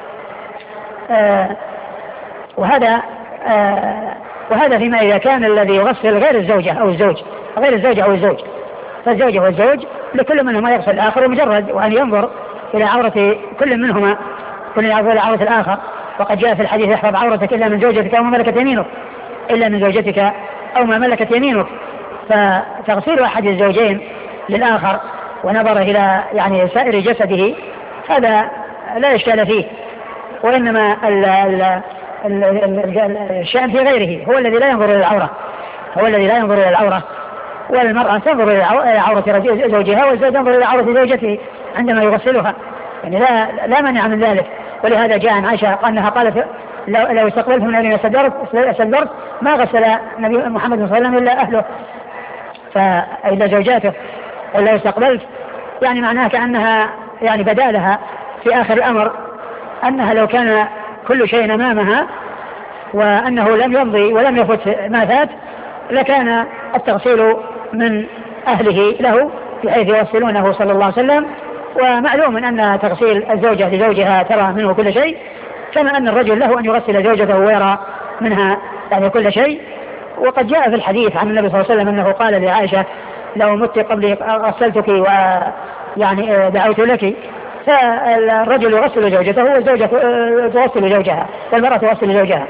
وهذا وهذا فيما إذا كان الذي يغسل غير الزوجة أو الزوج غير الزوجة أو الزوج، فالزوجة والزوج لكل منهما يغسل الآخر مجرد، وأن ينظر إلى عورة كل منهما كل ينظر إلى عورة الآخر. وقد جاء في الحديث احفظ عورتك إلا من زوجتك أو ما ملكت يمينك إلا من زوجتك أو ما ملكت يمينك. فتغسيل أحد الزوجين للآخر ونظر إلى يعني سائر جسده هذا لا إشكال فيه، وإنما ال ال الشأن في غيره هو الذي لا ينظر إلى العورة هو الذي لا ينظر إلى العورة والمرأة تنظر إلى عورة زوجها والزوج ينظر إلى عورة زوجته عندما يغسلها، يعني لا لا مانع من ذلك. ولهذا جاء عن عائشة أنها قالت لو, لو استقبلت من الذين استدبرت ما غسل النبي محمد صلى الله عليه وسلم إلا أهله فإلا زوجاته، ولا استقبلت يعني معناها كأنها يعني بدالها في آخر الأمر أنها لو كان كل شيء أمامها وأنه لم يمضي ولم يفت ما فات لكان التغسيل من أهله له بحيث يغسلونه صلى الله عليه وسلم. ومعلوم أن تغسيل الزوجة لزوجها ترى منه كل شيء، كما أن الرجل له أن يغسل زوجته ويرى منها يعني كل شيء. وقد جاء في الحديث عن النبي صلى الله عليه وسلم أنه قال لعائشة لو مت قبلي غسلتك ويعني دعوت لك. فالرجل يغسل زوجته والزوجة تغسل زوجها والمرأة تغسل زوجها.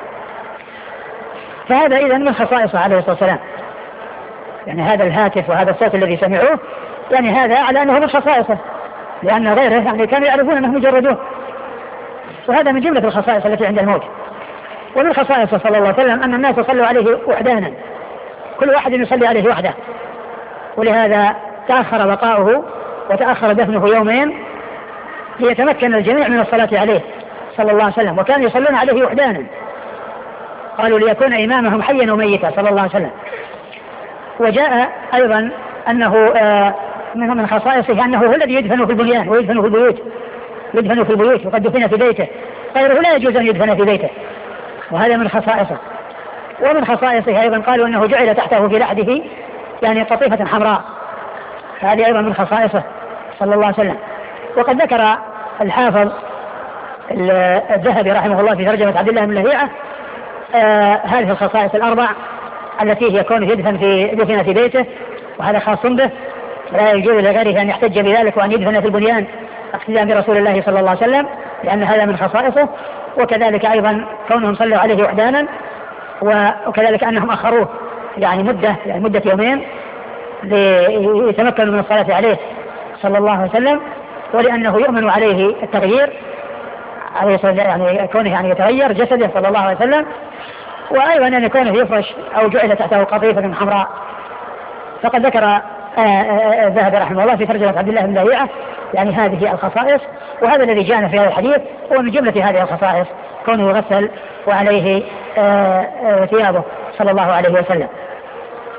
فهذا إذن من خصائصه عليه الصلاة والسلام، يعني هذا الهاتف وهذا الصوت الذي سمعوه يعني هذا على أنه من خصائصه، لأن غيره يعني كانوا يعرفون أنهم يجردوه، وهذا من جملة الخصائص التي عند الموت. ومن خصائصه صلى الله عليه وسلم أن الناس يصلوا عليه وحدانا، كل واحد يصلي عليه وحده، ولهذا تأخر بقاؤه وتأخر دفنه يومين ليتمكن الجميع من الصلاة عليه صلى الله عليه وسلم، وكانوا يصلون عليه وحدانا، قالوا ليكون إمامهم حيا وميتا صلى الله عليه وسلم. وجاء أيضا أنه من خصائصه أنه هو الذي يدفن في البنيان ويدفن في البيوت يدفن في البيوت وقد دفن في بيته، غيره لا يجوز أن يدفن في بيته، وهذا من خصائصه. ومن خصائصه أيضا قالوا أنه جعل تحته في لحده يعني قطيفة حمراء، هذه أيضا من خصائصه صلى الله عليه وسلم. وقد ذكر الحافظ الذهبي رحمه الله في ترجمة عبد الله بن لهيعة آه هذه الخصائص الأربع التي هي كونه يدفن في دفن في بيته، وهذا خاص به، لا يجوز لغيره أن يحتج بذلك وأن يدفن في البنيان اقتداء برسول الله صلى الله عليه وسلم، لأن هذا من خصائصه. وكذلك أيضا كونهم صلوا عليه وحدانا، وكذلك أنهم أخروه يعني مدة يعني مدة يومين ليتمكنوا من الصلاة عليه صلى الله عليه وسلم، ولأنه يؤمن عليه التغيير عليه يعني كونه يعني يتغير جسده صلى الله عليه وسلم، وأيضا أن يكونه يفرش أو جعل تحته قطيفة حمراء. فقد ذكر الذهبي رحمه الله في ترجمة عبد الله بن لهيعة يعني هذه الخصائص، وهذا الذي جاءنا في هذا الحديث هو من جملة هذه الخصائص كونه يغسل وعليه ثيابه صلى الله عليه وسلم.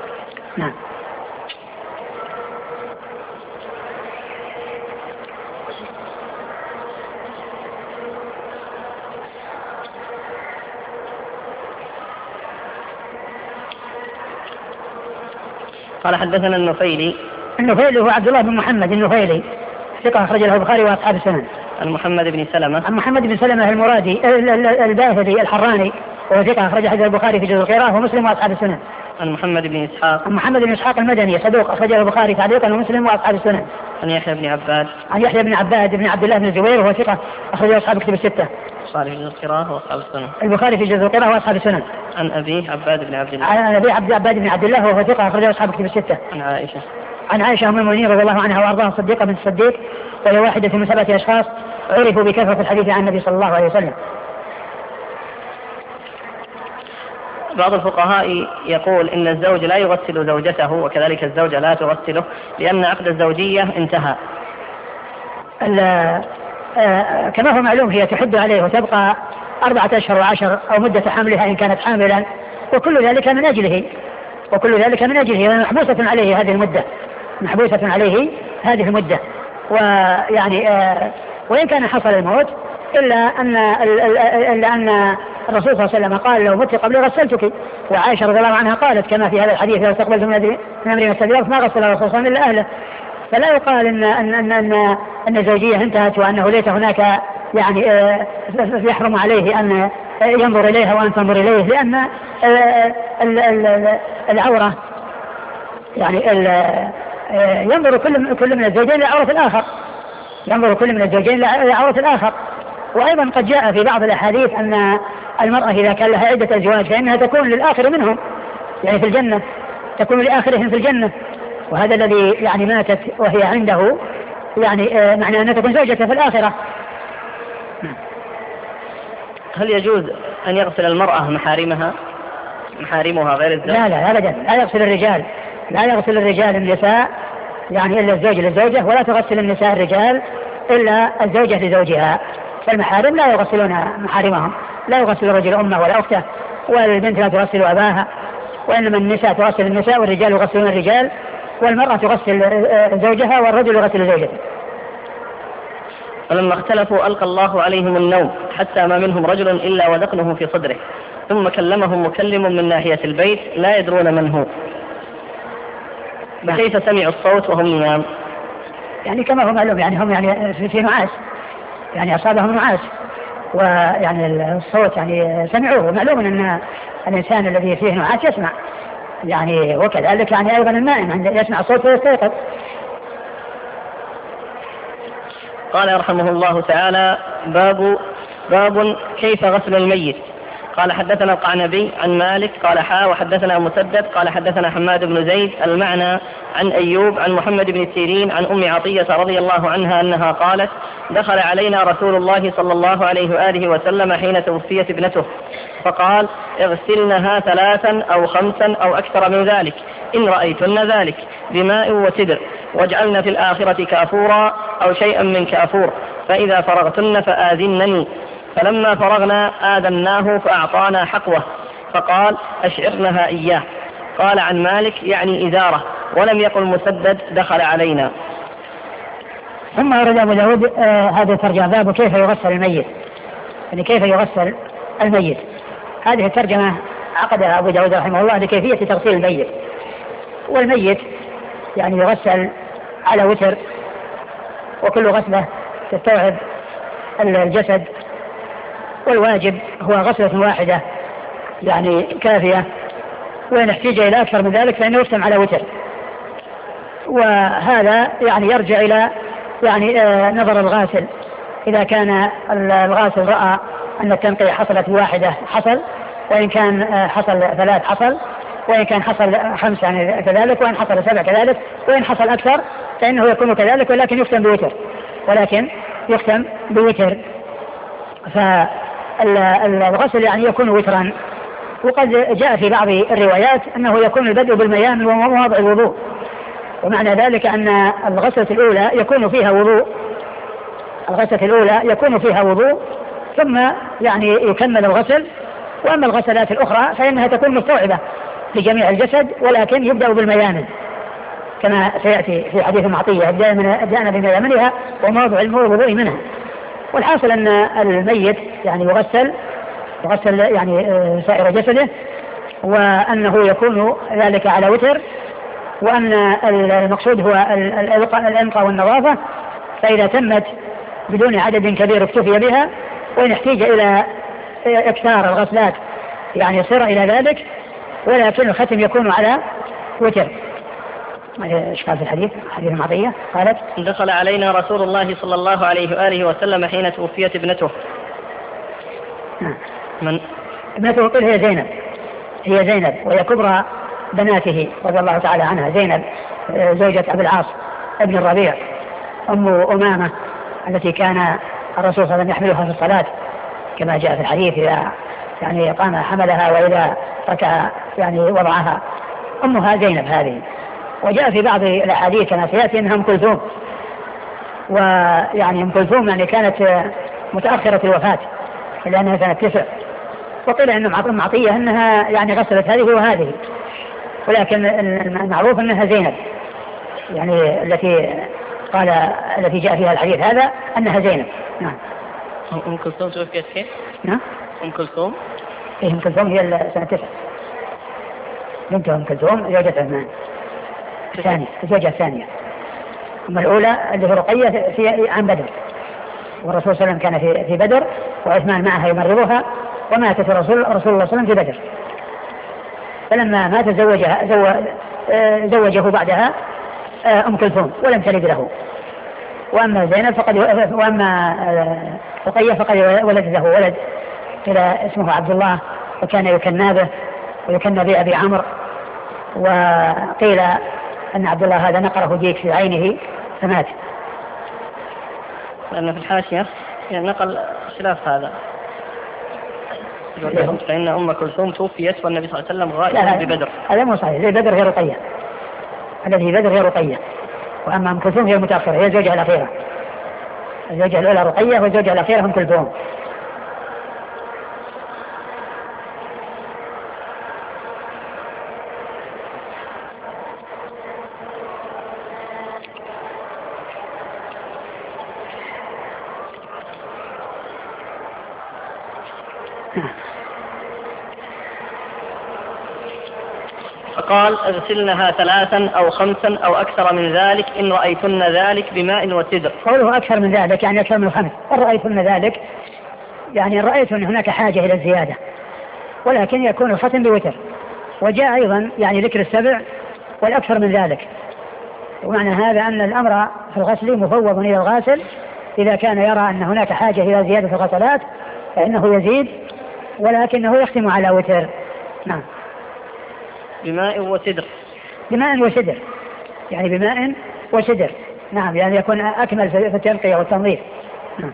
نعم. قال حدثنا النفيلي. النفيلي هو عبد الله بن محمد النفيلي، ثقة أخرج له البخاري وأصحاب السنن. عن محمد بن سلمة. عن محمد بن سلمة المرادي الباهلي الحراني، وهو ثقة أخرج حديث البخاري في جزء القراءة ومسلم وأصحاب السنن. عن محمد بن إسحاق. عن محمد بن إسحاق المدني صدوق أخرج له البخاري تعليقا ومسلم وأصحاب السنن. عن يحيى بن عباد. عن يحيى بن عباد بن عبد الله بن الزبير، وهو ثقة أخرج له أصحاب كتب الستة. البخاري في جزء القراءة وأصحاب السنن. البخاري في جزء القراءة وأصحاب السنن. عن أبيه عباد بن عبد الله. عن أبي عبد عباد بن عبد الله، وهو ثقة أخرج له أصحاب كتب الستة. عن عائشة. عن عائشة أم المؤمنين رضي الله عنها وأرضاها الصديقة بنت الصديق، وهي واحدة من سبعة أشخاص عرفوا بكثرة الحديث عن النبي صلى الله عليه وسلم. بعض الفقهاء يقول إن الزوج لا يغسل زوجته وكذلك الزوجة لا تغسله لأن عقد الزوجية انتهى. آه كما هو معلوم هي تحد عليه وتبقى أربعة أشهر وعشر أو مدة حملها إن كانت حاملا، وكل ذلك من أجله وكل ذلك من أجله محبوسة عليه هذه المدة محبوسة عليه هذه المدة ويعني آه وإن كان حصل الموت إلا أن إلا أن الرسول صلى الله عليه وسلم قال لو مت قبل غسلتك، وعائشة رضي الله عنها قالت كما في هذا الحديث لو استقبلت من أمرنا السبيل ما غسل الرسول صلى الله عليه وسلم إلا أهله. فلا يقال إن أن أن أن, أن الزوجية انتهت وأنه ليس هناك يعني آه يحرم عليه أن ينظر إليها وأن تنظر إليه، لأن آه العورة يعني ينظر كل كل من الزوجين لعورة الآخر ينظر كل من الزوجين لعورة الآخر. وأيضا قد جاء في بعض الأحاديث أن المرأة إذا كان لها عدة أزواج فإنها تكون للآخر منهم يعني في الجنة، تكون لآخرهم في الجنة، وهذا الذي يعني ماتت وهي عنده يعني آه معنى أنها تكون زوجته في الآخرة. هل يجوز أن يغسل المرأة محارمها محارمها غير الزوج؟ لا لا أبدا، لا يغسل الرجال لا يغسل الرجال النساء يعني إلا الزوج للزوجة، ولا تغسل النساء الرجال إلا الزوجة لزوجها. فالمحارم لا يغسلون محارمهم، لا يغسل الرجل أمه ولا أخته، والبنت لا تغسل أباها، وإنما النساء تغسل النساء والرجال يغسلون الرجال، والمرأة تغسل زوجها والرجل يغسل زوجته. فلما اختلفوا ألقى الله عليهم النوم حتى ما منهم رجل إلا وذقنه في صدره، ثم كلمهم مكلم من ناحية البيت لا يدرون من هو، فكيف سمعوا الصوت وهم نيام؟ يعني كما هو معلوم يعني هم يعني في نعاس، يعني أصابهم نعاس، ويعني الصوت يعني سمعوه. معلوم أن الإنسان الذي فيه نعاس يسمع يعني، وكذلك يعني أيضا النائم يسمع الصوت ويستيقظ. قال يرحمه الله تعالى: باب باب كيف غسل الميت. قال حدثنا القعنبي عن مالك قال حا وحدثنا مسدد قال حدثنا حماد بن زيد المعنى عن أيوب عن محمد بن سيرين عن أم عطية رضي الله عنها أنها قالت: دخل علينا رسول الله صلى الله عليه وآله وسلم حين توفيت ابنته فقال: اغسلنها ثلاثا أو خمسا أو أكثر من ذلك إن رأيتن ذلك بماء وسدر، واجعلن في الآخرة كافورا أو شيئا من كافور، فإذا فرغتن فآذنني. فلما فرغنا آذناه فأعطانا حقوه فقال: أشعرنها إياه. قال عن مالك يعني إزارة، ولم يقل مسدد دخل علينا. ثم أورد أبو داود آه هذا الترجمة باب كيف يغسل الميت، يعني كيف يغسل الميت. هذه الترجمة عقدها أبو داود رحمه الله لكيفية تغسيل الميت. والميت يعني يغسل على وتر، وكل غسلة تستوعب الجسد، والواجب هو غسلة واحدة يعني كافية، وإن احتاج إلى أكثر من ذلك فإنه يختم على وتر. وهذا يعني يرجع إلى يعني آه نظر الغاسل، إذا كان الغاسل رأى أن التنقية حصلت بواحدة حصل، وإن كان آه حصل ثلاث حصل، وإن كان حصل خمس يعني كذلك، وإن حصل سبع كذلك، وإن حصل أكثر فإنه يكون كذلك، ولكن يختم بوتر ولكن يختم بوتر فالغسل يعني يكون وترا. وقد جاء في بعض الروايات أنه يكون البدء بالميامن ومواضع الوضوء، ومعنى ذلك أن الغسلة الأولى يكون فيها وضوء الغسلة الأولى يكون فيها وضوء ثم يعني يكمل الغسل، وأما الغسلات الأخرى فإنها تكون مستوعبة لجميع الجسد، ولكن يبدأ بالميامن كما سيأتي في حديث معطية، أبدأنا بميامنها وموضع الوضوء منها. والحاصل أن الميت يعني يغسل يغسل يعني سائر جسده، وأنه يكون ذلك على وتر، وأن المقصود هو الإنقاء والنظافة، فإذا تمت بدون عدد كبير اكتفي بها، وإن احتاج إلى إكثار الغسلات يعني يصير إلى ذلك، ولكن الختم يكون على وتر. ايش قال في الحديث؟ حديث المعطية قالت: دخل علينا رسول الله صلى الله عليه وآله وسلم حين توفيت ابنته. نعم. من ابنته قل هي زينب، هي زينب وهي كبرى بناته رضي الله تعالى عنها، زينب زوجة أبي العاص ابن الربيع أم أمامة التي كان الرسول صلى الله عليه وسلم يحملها في الصلاة كما جاء في الحديث، إذا يعني قام حملها وإذا ركع يعني وضعها. أمها زينب هذه. وجاء في بعض الأحاديث كما سيأتي أنها أم كلثوم، ويعني أم كلثوم يعني كانت متأخرة الوفاة لأنها كانت تسع، وقيل أن معطية أنها يعني غسلت هذه وهذه، ولكن المعروف أنها زينب يعني التي قال التي جاء فيها الحديث هذا أنها زينب. نعم. أم كلثوم توفيت كيف؟ نعم. أم كلثوم إيه أم كلثوم هي سنة تسع، بنت أم كلثوم زوجة عثمان الثانية، الزوجة الثانية. أما الأولى اللي هي رقية في عام بدر، والرسول صلى الله عليه وسلم كان في في بدر وعثمان معها يمرضها، وماتت الرسول رسول الله صلى الله عليه وسلم في بدر، فلما مات زوجها زوجه بعدها أم كلثوم ولم تلد له. وأما زينب فقد وأما رقية فقد ولد له ولد إلى اسمه عبد الله، وكان يكنى به ويكنى بأبي عمرو، وقيل أن عبد الله هذا نقره ديك في عينه فمات. لأن في الحاشية يعني نقل خلاف هذا، فإن أم كلثوم توفيت والنبي صلى الله عليه وسلم غائب ببدر. هذا مو صحيح، زي بدر هي رقية، الذي بدر هي رقية، وأما أم كلثوم هي متأخرة، هي الزوجة الأخيرة. الزوجة الأولى رقية والزوجة الأخيرة أم كلثوم. فقال: اغسلنها ثلاثا أو خمسا أو أكثر من ذلك إن رأيتن ذلك بماء وسدر. قوله أكثر من ذلك يعني أكثر من خمس، إن رأيتن ذلك يعني رأيت أن هناك حاجة إلى الزيادة، ولكن يكون الختم بوتر. وجاء أيضا يعني ذكر السبع والأكثر من ذلك، ومعنى هذا أن الأمر في الغسل مفوض إلى الغاسل، إذا كان يرى أن هناك حاجة إلى زيادة الغسلات فإنه يزيد، ولكنه يختم على وتر. نعم. بماء وسدر. بماء وسدر يعني بماء وسدر. نعم، يعني يكون أكمل في التنقية والتنظيف. نعم.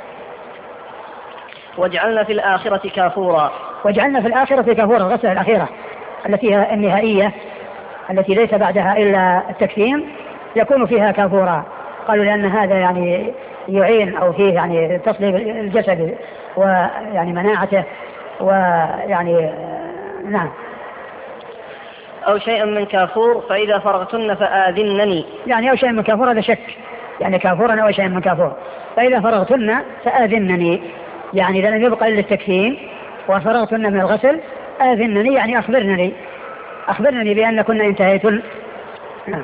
وجعلنا في الآخرة كافورا. وجعلنا في الآخرة كافورا، الغسلة الأخيرة التي هي النهائية التي ليس بعدها إلا التكفين يكون فيها كافورا. قالوا لأن هذا يعني يعين أو فيه يعني تصليب الجسد ويعني مناعته ويعني نعم. أو شيئا من كافور فإذا فرغتن فآذنني. يعني أو شيئا من كافور هذا شك، يعني كافورا أو شيئا من كافور. فإذا فرغتن فآذنني يعني لن يبقى إلا التكفين، وفرغتن من الغسل آذنني يعني أخبرنني أخبرنني بأن كنا انتهيتن. نعم.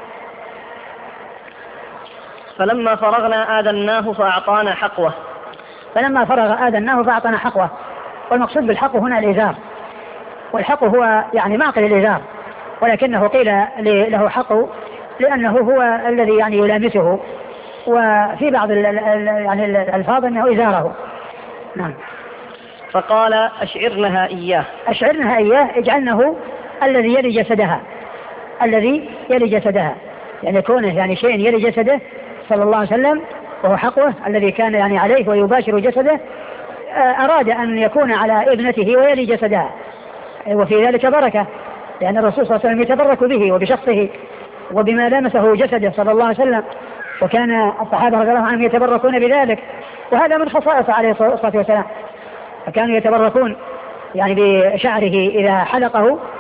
فلما فرغنا آذناه فأعطانا حقوه. فلما فرغ آذناه فأعطانا حقوه. والمقصود بالحق هنا الإزار، والحق هو يعني معقل الإزار، ولكنه قيل له حق لأنه هو الذي يعني يلامسه، وفي بعض يعني الألفاظ أنه إزاره. نعم. فقال: أشعرنها إياه. أشعرنها إياه اجعلنه الذي يلي جسدها، الذي يلي جسدها يعني كونه يعني شيء يلي جسده صلى الله عليه وسلم، وهو حقه الذي كان يعني عليه ويباشر جسده، أراد أن يكون على ابنته ويلي جسدها، وفي ذلك بركة، لأن الرسول صلى الله عليه وسلم يتبرك به وبشخصه وبما لامسه جسده صلى الله عليه وسلم، وكان الصحابة رضي الله عنهم يتبركون بذلك، وهذا من خصائصه عليه الصلاة والسلام، فكانوا يتبركون يعني بشعره إذا حلقه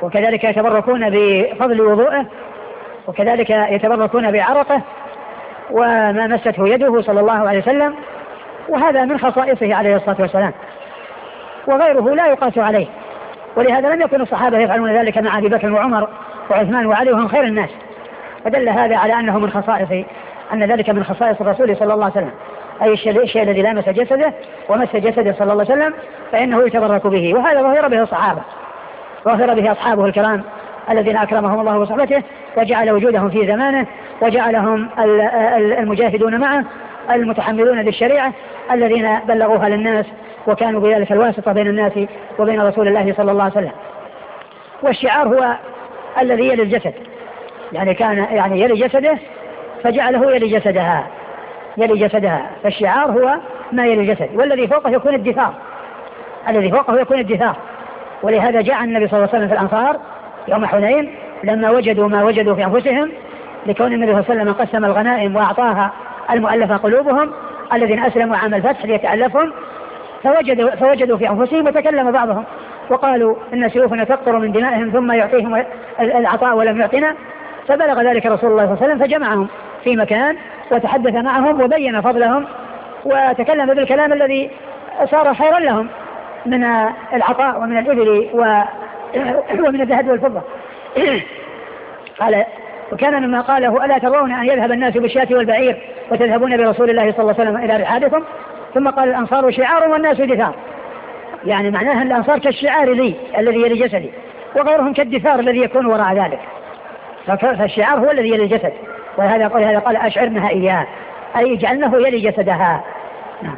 وكذلك يتبركون بفضل وضوءه، وكذلك يتبركون بعرقه وما مسته يده صلى الله عليه وسلم، وهذا من خصائصه عليه الصلاة والسلام، وغيره لا يقاس عليه. ولهذا لم يكن الصحابة يفعلون ذلك مع أبي بكر وعمر وعثمان وعلي وهم خير الناس، ودل هذا على أنه من خصائص أن ذلك من خصائص الرسول صلى الله عليه وسلم، أي الشيء الذي لامس جسده ومس جسده صلى الله عليه وسلم فإنه يتبرك به. وهذا ظهر به الصحابة، ظهر به أصحابه الكرام الذين أكرمهم الله بصحبته وجعل وجودهم في زمانه، وجعلهم المجاهدون معه المتحملون للشريعة الذين بلغوها للناس وكانوا بذلك الواسطة بين الناس وبين رسول الله صلى الله عليه وسلم. والشعار هو الذي يلي الجسد، يعني كان يعني يلي جسده فجعله يلي جسدها، يلي جسدها، فالشعار هو ما يلي الجسد، والذي فوقه يكون الدثار، الذي فوقه يكون الدثار. ولهذا جاء النبي صلى الله عليه وسلم في الأنصار يوم حنين لما وجدوا ما وجدوا في أنفسهم، لكون النبي صلى الله عليه وسلم قسم الغنائم وأعطاها المؤلفة قلوبهم الذين أسلموا عام الفتح ليتألفهم، فوجدوا, فوجدوا في أنفسهم وتكلم بعضهم وقالوا إن سيوفنا تقطر من دمائهم ثم يعطيهم العطاء ولم يعطنا، فبلغ ذلك رسول الله صلى الله عليه وسلم فجمعهم في مكان وتحدث معهم وبين فضلهم وتكلم بالكلام الذي صار خيرا لهم من العطاء ومن الإبل ومن الذهب والفضة. قال وكان مما قاله ألا ترون أن يذهب الناس بالشاة والبعير وتذهبون برسول الله صلى الله عليه وسلم إلى رحابكم؟ ثم قال الأنصار شعار والناس دثار، يعني معناها أن الأنصار كالشعار لي الذي يلي جسدي، وغيرهم كالدثار الذي يكون وراء ذلك، فالشعار هو الذي يلي الجسد. وهذا قال هذا قال أشعرنها إياه أي جعلناه يلي جسدها. نعم.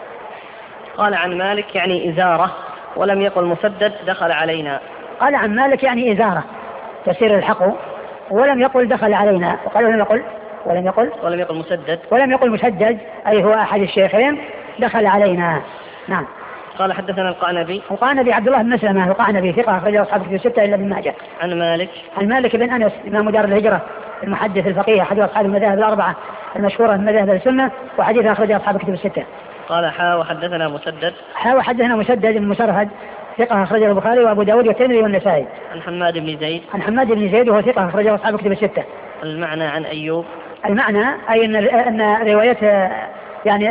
قال عن مالك يعني إزارة، ولم يقل مسدد دخل علينا. قال عن مالك يعني إزارة تسير الحق، ولم يقل دخل علينا، وقال ولم يقل ولم يقل ولم يقل مسدد ولم يقل مسدد أي هو أحد الشيخين دخل علينا. نعم. قال حدثنا القعنبي. القعنبي عبد الله بن مسلمة القعنبي ثقة أخرجه أصحاب الكتب الستة إلا ابن ماجه. عن مالك عن مالك بن أنس إمام دار الهجرة المحدث الفقيه أحد أصحاب المذاهب الأربعة المشهورة من مذاهب السنة، وحديث أخرجه أصحاب الكتب الستة. قال حا وحدثنا مسدد. حا وحدثنا مسدد بن مسرهد ثقة أخرجه البخاري وأبو داود والترمذي والنسائي. عن حماد بن زيد. عن حماد بن زيد وهو ثقة أخرجه أصحاب الكتب الستة. المعنى عن أيوب. المعنى أي أن أن رواية يعني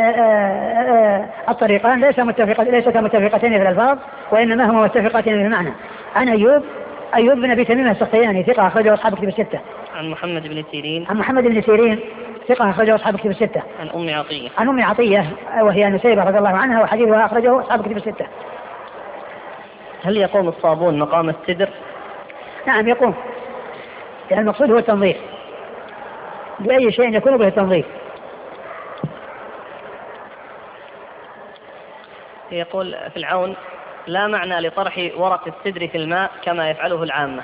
الطريقان ليس متفقة ليست متفقتين في الألفاظ، وإنما هما متفقتين في المعنى. عن أيوب أيوب بن أبي تميم السختياني ثقة أخرجه أصحاب الكتب الستة. عن محمد بن سيرين. عن محمد بن سيرين ثقة أخرجه أصحاب الكتب الستة. عن أم عطية. عن أم عطية وهي نسيبة رضي الله عنها، وحديثها أخرجه أصحاب الكتب الستة. هل يقوم الصابون مقام السدر؟ نعم يقوم، يعني المقصود هو التنظيف بأي شيء يكون به التنظيف. يقول في العون لا معنى لطرح ورق السدر في الماء كما يفعله العامة.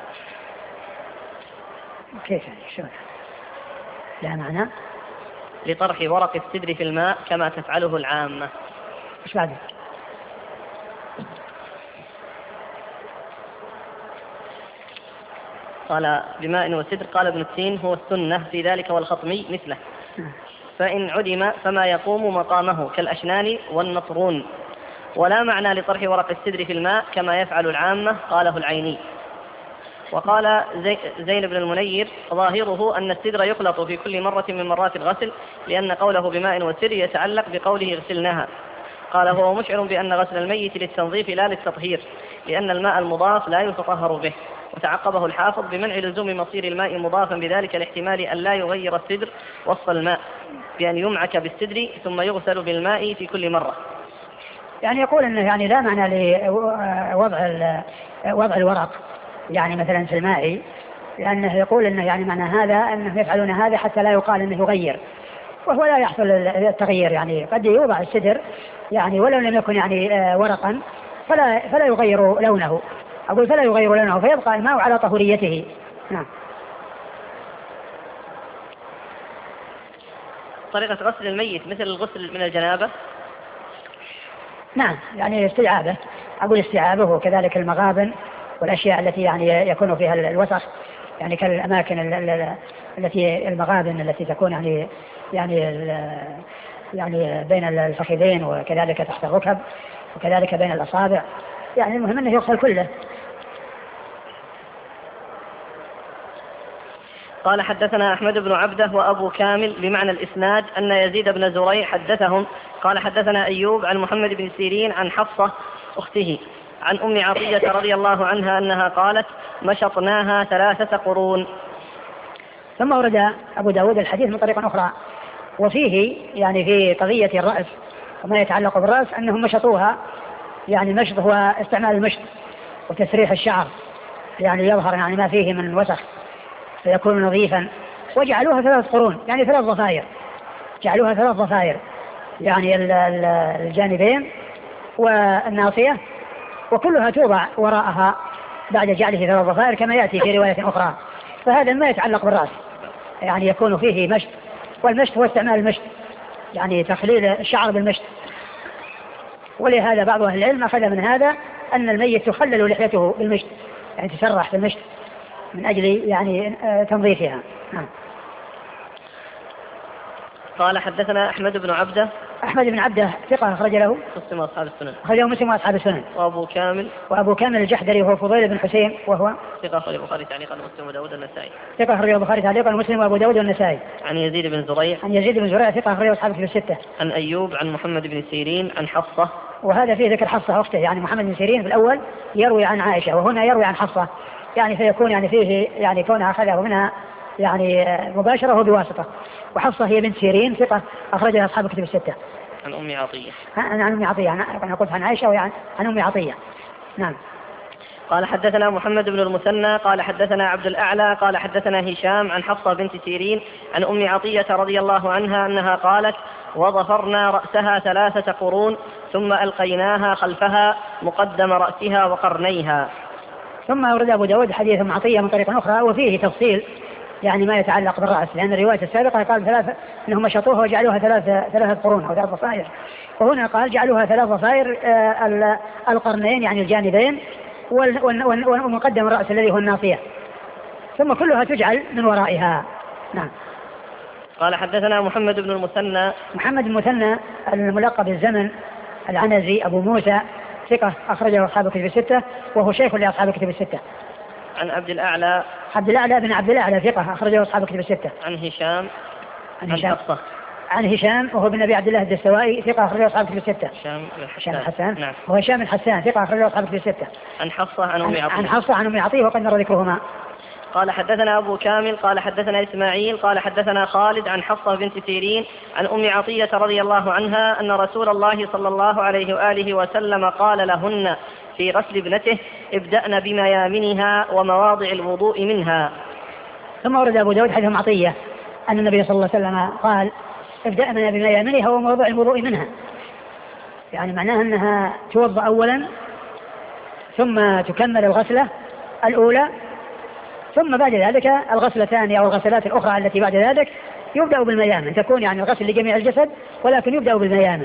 كيف شو لا معنى لطرح ورق السدر في الماء كما تفعله العامة؟ ايش بعد؟ قال بماء وسدر. قال ابن التين هو السنة في ذلك والخطمي مثله، فإن عدم فما يقوم مقامه كالأشنان والنطرون. ولا معنى لطرح ورق السدر في الماء كما يفعل العامة، قاله العيني. وقال زي زين بن المنير ظاهره أن السدر يخلط في كل مرة من مرات الغسل، لأن قوله بماء وسدر يتعلق بقوله اغسلنها. قال هو مشعر بأن غسل الميت للتنظيف لا للتطهير، لأن الماء المضاف لا يتطهر به. وتعقبه الحافظ بمنع لزوم مصير الماء مضافا بذلك الاحتمال أن لا يغير السدر وصف الماء، بأن يمعك بالسدر ثم يغسل بالماء في كل مرة. يعني يقول أنه يعني لا معنى لوضع وضع الورق يعني مثلا في الماء، لأنه يقول أنه يعني معنى هذا أنه يفعلون هذا حتى لا يقال أنه يغير، وهو لا يحصل التغيير. يعني قد يوضع السدر يعني ولو لم يكن يعني ورقا فلا فلا يغير لونه، أقول فلا يغير لونه فيبقى الماء على طهوريته. نعم. طريقة غسل الميت مثل الغسل من الجنابة؟ نعم، يعني استيعابه، أقول استيعابه، وكذلك المغابن والأشياء التي يعني يكون فيها الوسخ، يعني كالأماكن التي المغابن التي تكون يعني يعني يعني بين الفخذين، وكذلك تحت الركب، وكذلك بين الأصابع، يعني المهم أنه يغسل كله. قال حدثنا أحمد بن عبده وأبو كامل بمعنى الإسناد أن يزيد بن زريع حدثهم قال حدثنا أيوب عن محمد بن سيرين عن حفصة أخته عن أم عطية رضي الله عنها أنها قالت مشطناها ثلاثة قرون. ثم ورد أبو داود الحديث من طريق أخرى وفيه يعني في قضية الرأس وما يتعلق بالرأس أنهم مشطوها، يعني مشط هو استعمال المشط وتسريح الشعر يعني يظهر يعني ما فيه من وسخ فيكون نظيفا، وجعلوها ثلاث قرون يعني ثلاث ضفائر، جعلوها ثلاث ضفائر يعني الجانبين والناصية، وكلها توضع وراءها بعد جعله ثلاث ضفائر كما يأتي في رواية أخرى. فهذا ما يتعلق بالرأس يعني يكون فيه مشط، والمشط هو استعمال المشط يعني تخليل الشعر بالمشط. ولهذا بعض أهل العلم أخذ من هذا أن الميت تخلل لحيته بالمشط يعني تسرح بالمشط من أجل يعني تنظيفها. نعم. قال حدثنا أحمد بن عبده. أحمد بن عبده ثقة أخرج له مسلم وأصحاب السنن. أخرجه مسلم وأصحاب السنن. وأبو كامل. وأبو كامل الجحدري وهو فضيل بن حسين وهو ثقة أخرج البخاري تعليقا ومسلم وداود والنسائي. ثقة أخرج البخاري تعليقا ومسلم وأبو داود والنسائي. عن يزيد بن زريع. عن يزيد بن زريع ثقة أخرج أصحاب الكتب الستة. عن أيوب عن محمد بن سيرين عن حفصة. وهذا فيه ذكر حفصة أخته، يعني محمد بن سيرين في الأول يروي عن عائشة وهنا يروي عن حفصة، يعني فيكون يعني فيه يعني كونها أخذه منها يعني مباشرة وبواسطة. وحفصة هي بنت سيرين ثقة أخرجها أصحاب الكتب الستة. عن أم عطية. عن أم عطية، أنا قلت عن عائشة وعن عن أم عطية. نعم. قال حدثنا محمد بن المثنى قال حدثنا عبد الأعلى قال حدثنا هشام عن حفصة بنت سيرين عن أم عطية رضي الله عنها أنها قالت وضفرنا رأسها ثلاثة قرون ثم ألقيناها خلفها مقدم رأسها وقرنيها. ثم أورد أبو داود حديث أم عطية من طريق أخرى وفيه تفصيل يعني ما يتعلق بالرأس، لأن الرواية السابقة قال ثلاثة أنهم شطوها وجعلوها ثلاثة ثلاثة قرون أو ثلاث ضفائر، وهنا قال جعلوها ثلاث ضفائر آه القرنين يعني الجانبين ومقدم الرأس الذي هو الناصية، ثم كلها تجعل من ورائها. نعم. قال حدثنا محمد بن المثنى. محمد بن المثنى الملقب بالزمن العنزي أبو موسى ثقة أخرجه أصحاب الكتب الستة وهو شيخ لأصحاب الكتب الستة. عن عبد الأعلى. عبد الأعلى بن عبد الأعلى ثقة أخرجه أصحاب الكتب الستة. عن هشام. عن هشام. عن هشام وهو بن أبي عبد الله الدستوائي ثقة أخرجه أصحاب الكتب الستة. هشام بن حسان. نعم. وهو هشام بن حسان ثقة أخرجه أصحاب الكتب الستة. عن حفصة عن أم عطية. عن حفصة عن أم عطية وقد مر ذكرهما. قال حدثنا أبو كامل قال حدثنا إسماعيل قال حدثنا خالد عن حفصة بنت سيرين عن أم عطية رضي الله عنها أن رسول الله صلى الله عليه وآله وسلم قال لهن في غسل ابنته ابدأن بميامنها ومواضع الوضوء منها. ثم ورد أبو داود حديث أم عطية أن النبي صلى الله عليه وسلم قال ابدأن بميامنها ومواضع الوضوء منها، يعني معناها أنها توضأ أولا ثم تكمل الغسلة الأولى ثم بعد ذلك الغسلة الثانية أو الغسلات الأخرى التي بعد ذلك يبدأ بالميامن، تكون يعني الغسل لجميع الجسد ولكن يبدأ بالميامن،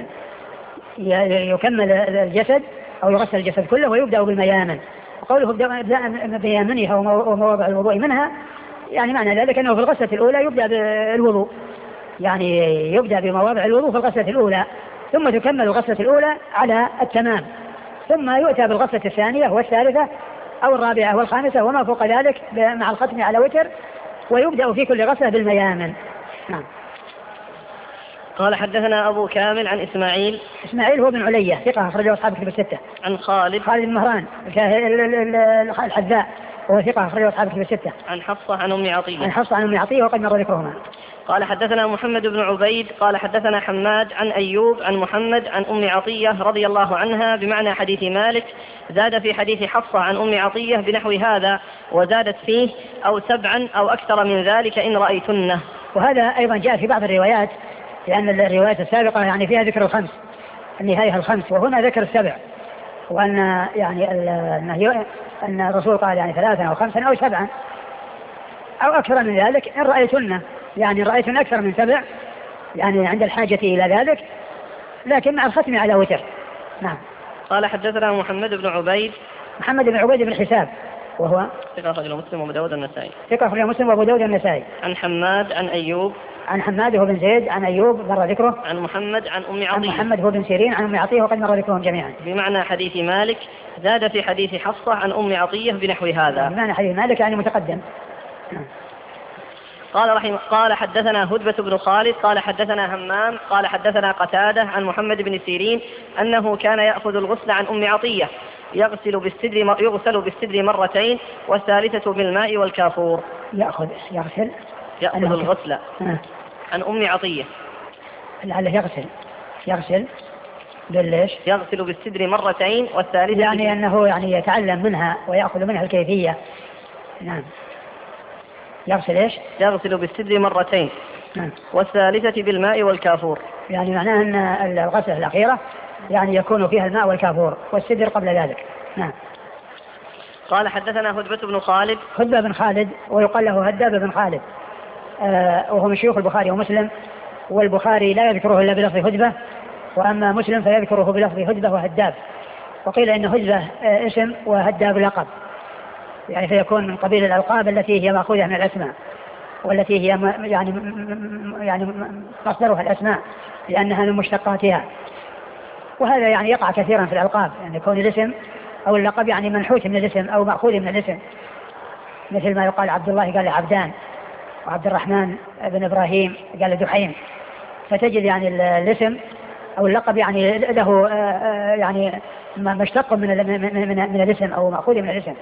يكمل الجسد أو يغسل الجسد كله ويبدأ بالميامن. وقوله ابدأ بميامنها ومواضع الوضوء منها يعني معنى ذلك أنه في الغسلة الأولى يبدأ بالوضوء، يعني يبدأ بمواضع الوضوء في الغسلة الأولى ثم تكمل الغسلة الأولى على التمام ثم يؤتى بالغسلة الثانية والثالثة أو الرابعة والخامسة وما فوق ذلك مع الختم على وتر، ويبدأ في كل غسلة بالميامن. نعم. قال حدثنا أبو كامل عن إسماعيل. إسماعيل هو بن علية ثقة أخرجه أصحاب الكتب الستة. عن خالد. خالد بن مهران الحذاء وهو ثقة أخرجه أصحاب الكتب الستة. عن حفصة عن أم عطية. عن حفصة عن أم عطية وقد مر ذكرهما. قال حدثنا محمد بن عبيد قال حدثنا حماد عن أيوب عن محمد عن أم عطية رضي الله عنها بمعنى حديث مالك، زاد في حديث حفصة عن أم عطية بنحو هذا وزادت فيه أو سبعا أو أكثر من ذلك إن رأيتنه. وهذا أيضا جاء في بعض الروايات، لأن الروايات السابقة يعني فيها ذكر الخمس النهاية الخمس وهنا ذكر السبع، وأن يعني أن الرسول قال يعني ثلاثا أو خمسا أو سبعا أو أكثر من ذلك إن رأيتن، يعني رأيتن أكثر من سبع يعني عند الحاجة إلى ذلك، لكن مع الختم على وتر. نعم. قال حدثنا محمد بن عبيد. محمد بن عبيد بن حساب وهو ثقة أخرجه مسلم وأبو داود النسائي. ثقة أخرجه مسلم وأبو داود النسائي. عن حماد عن أيوب. عن حماد هو بن زيد عن أيوب مر ذكره. عن محمد عن أم عطية. عن محمد هو بن سيرين عن أم عطية وقد مر ذكرهم جميعا. بمعنى حديث مالك، زاد في حديث حفصة عن أم عطية بنحو هذا. بمعنى حديث مالك يعني متقدم. قال رحمه قال حدثنا هدبة بن خالد قال حدثنا همام قال حدثنا قتادة عن محمد بن سيرين أنه كان يأخذ الغسل عن أم عطية يغسل بالسدر يغسل بالسدر مرتين والثالثة بالماء والكافور. يأخذ يغسل يأخذ الغسل آه. عن أم عطية لعله يغسل يغسل بالليش يغسل بالسدر مرتين والثالثة يعني أنه يعني يتعلم منها ويأخذ منها الكيفية. نعم. يغسل إيش؟ يغسل بالسدر مرتين نعم. والثالثة بالماء والكافور. يعني معناه أن الغسلة الأخيرة يعني يكون فيها الماء والكافور والسدر قبل ذلك. نعم. قال حدثنا هدبة بن خالد هدبة بن خالد ويقال له هداب بن خالد آه وهو من شيوخ البخاري ومسلم، والبخاري لا يذكره إلا بلفظ هدبة، وأما مسلم فيذكره بلفظ هدبة وهداب. وقيل إن هدبة آه اسم وهداب لقب، يعني فيكون من قبيل الألقاب التي هي مأخوذة من الأسماء والتي هي يعني يعني مصدرها الأسماء لأنها من مشتقاتها. وهذا يعني يقع كثيرا في الألقاب، يعني يكون الاسم أو اللقب يعني منحوت من الاسم أو مأخوذ من الاسم، مثل ما يقال عبد الله قال عبدان، وعبد الرحمن بن إبراهيم قال دحيم. فتجد يعني الاسم أو اللقب يعني له يعني مشتق من من من الاسم أو مأخوذ من الاسم.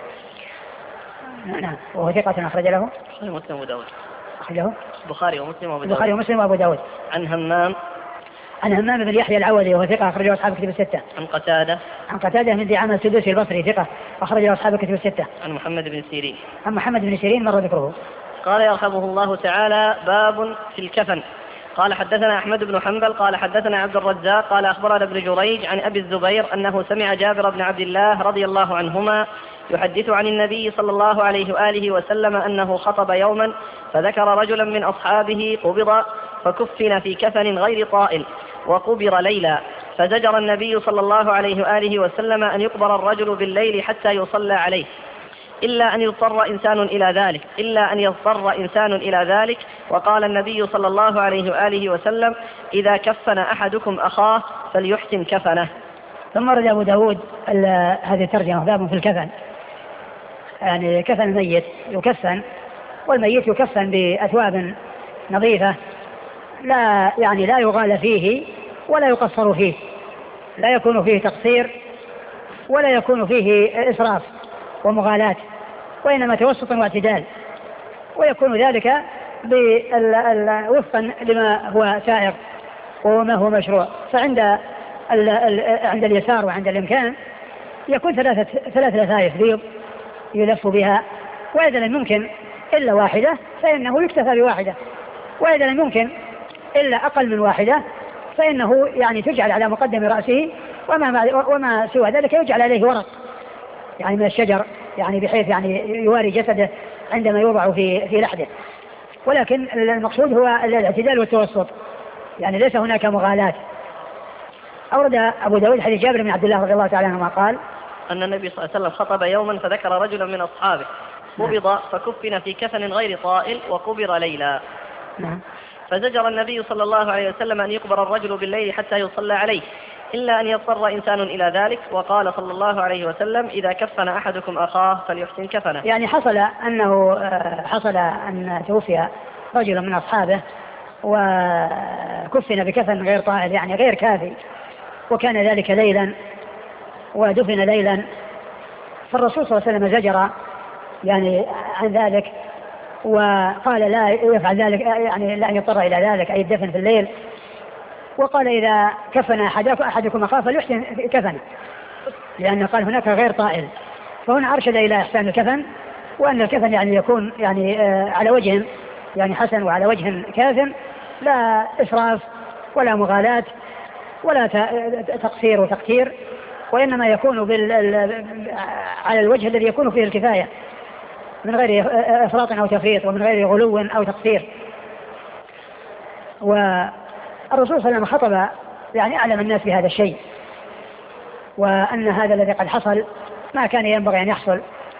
نعم. وهو ثقة أخرج له مسلم وأبو داود. أخرجه البخاري ومسلم وأبو داود. البخاري ومسلم وأبو داود. عن همام عن همام بن يحيى العودي وهو ثقة أخرجه أصحاب الكتب الستة. عن قتادة عن قتادة من دعامة السدوسي البصري ثقة أخرجه أصحاب الكتب الستة. عن محمد بن سيرين عن محمد بن سيرين مر ذكره. قال يرحمه الله تعالى باب في الكفن. قال حدثنا أحمد بن حنبل قال حدثنا عبد الرزاق قال أخبرنا ابن جريج عن أبي الزبير أنه سمع جابر بن عبد الله رضي الله عنهما يحدث عن النبي صلى الله عليه وآله وسلم أنه خطب يوما فذكر رجلا من أصحابه قبض فكفن في كفن غير طائل وقبر ليلا، فزجر النبي صلى الله عليه وآله وسلم أن يقبر الرجل بالليل حتى يصلى عليه إلا أن يضطر إنسان إلى ذلك إلا أن يضطر إنسان إلى ذلك وقال النبي صلى الله عليه وآله وسلم إذا كفن أحدكم أخاه فليحسن كفنه. ثم رد أبو داود هذه الترجمة باب في الكفن، يعني كفن الميت يكفن، والميت يكفن بأثواب نظيفة لا يعني لا يغال فيه ولا يقصر فيه، لا يكون فيه تقصير ولا يكون فيه إسراف ومغالاة، وإنما توسط واعتدال، ويكون ذلك وفقا لما هو سائغ وما هو مشروع. فعند عند اليسار وعند الإمكان يكون ثلاثة ثلاث لثائف بيض يلف بها، وإذا لم يمكن إلا واحدة فإنه يكتفى بواحدة، وإذا لم يمكن إلا أقل من واحدة فإنه يعني تجعل على مقدم رأسه وما, وما سوى ذلك يجعل عليه ورق يعني من الشجر، يعني بحيث يعني يواري جسده عندما يوضع في في لحده. ولكن المقصود هو الاعتدال والتوسط، يعني ليس هناك مغالاة. أورد أبو داود حديث جابر بن عبد الله رضي الله تعالى عنهما قال أن النبي صلى الله عليه وسلم خطب يوما فذكر رجلا من أصحابه قبض فكفن في كفن غير طائل وقبر ليلا. نعم. فزجر النبي صلى الله عليه وسلم أن يقبر الرجل بالليل حتى يصلى عليه إلا أن يضطر إنسان إلى ذلك، وقال صلى الله عليه وسلم إذا كفن أحدكم أخاه فليحسن كفنه. يعني حصل أنه حصل أن توفي رجل من أصحابه وكفن بكفن غير طائل يعني غير كافي، وكان ذلك ليلا ودفن ليلا، فالرسول صلى الله عليه وسلم زجر يعني عن ذلك وقال لا يفعل ذلك، يعني لا يضطر إلى ذلك أي الدفن في الليل، وقال إذا كفن أحدكم أخاه فليحسن كفنه، لأنه قال هناك غير طائل. فهنا أرشد إلى إحسان الكفن، وأن الكفن يعني يكون يعني على وجه يعني حسن وعلى وجه كاف، لا إسراف ولا مغالاة ولا تقصير وتقتير، وإنما يكون على الوجه الذي يكون فيه الكفاية من غير إفراط أو تفريط ومن غير غلو أو تقصير. والرسول صلى الله عليه وسلم خطب يعني أعلم الناس بهذا الشيء، وأن هذا الذي قد حصل ما كان ينبغي أن يحصل.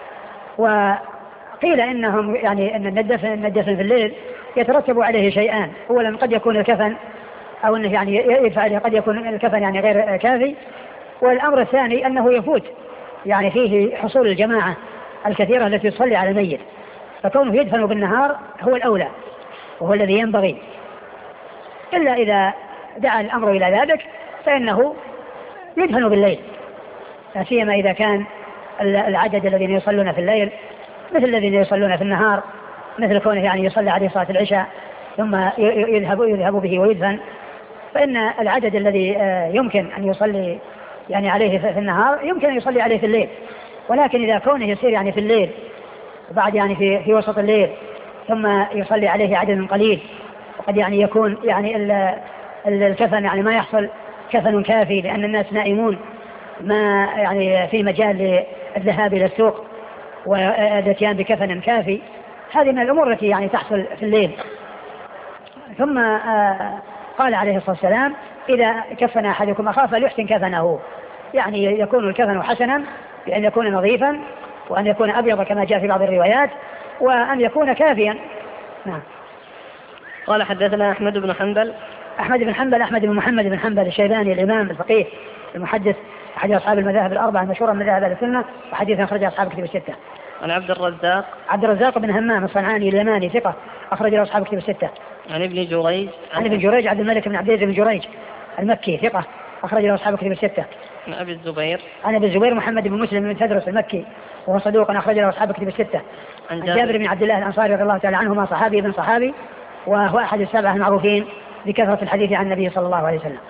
وقيل إنهم يعني أن الدفن, الدفن في الليل يترتب عليه شيئان، أولا قد يكون الكفن أو أنه يعني يدفع قد يكون الكفن يعني غير كافي، والأمر الثاني أنه يفوت يعني فيه حصول الجماعة الكثيرة التي تصلي على الميت، فكونه يدفن بالنهار هو الأولى، وهو الذي ينبغي، إلا إذا دعا الأمر إلى ذلك فإنه يدفن بالليل، لا سيما إذا كان العدد الذين يصلون في الليل مثل الذين يصلون في النهار، مثل كونه يعني يصلي عليه صلاة العشاء ثم يذهب يذهب به ويدفن، فإن العدد الذي يمكن أن يصلي يعني عليه في النهار يمكن أن يصلي عليه في الليل. ولكن إذا كونه يصير يعني في الليل وبعد يعني في في وسط الليل ثم يصلي عليه عدد قليل، وقد يعني يكون يعني الكفن يعني ما يحصل كفن كافي لأن الناس نائمون، ما يعني في مجال للذهاب إلى السوق والاتيان بكفن كافي، هذه من الأمور التي يعني تحصل في الليل. ثم قال عليه الصلاة والسلام إذا كفن أحدكم أخاه فليحسن كفنه، يعني يكون الكفن حسنا بأن يكون نظيفا وأن يكون أبيض كما جاء في بعض الروايات وأن يكون كافيا. نعم. قال حدثنا أحمد بن حنبل أحمد بن حنبل أحمد بن محمد بن حنبل الشيباني الإمام الفقيه المحدث أحد أصحاب المذاهب الأربعة المشهورة من مذاهب أهل السنة، وحديث أخرج أصحاب كتب الستة. عن عبد الرزاق عبد الرزاق بن همام الصنعاني اليماني ثقة أخرج له أصحاب كتب الستة. عن ابن جريج عن ابن جريج عبد الملك بن عبد العزيز بن جريج المكي ثقة أخرج له أصحاب كتب الستة. عن أبي الزبير عن أبي الزبير محمد بن مسلم بن تدرس المكي وهو صدوق أخرج له أصحاب كتب الستة. عن جابر, جابر بن عبد الله الأنصاري رضي الله تعالى عنهما صحابي ابن صحابي وهو أحد السبعة المعروفين بكثرة الحديث عن النبي صلى الله عليه وسلم.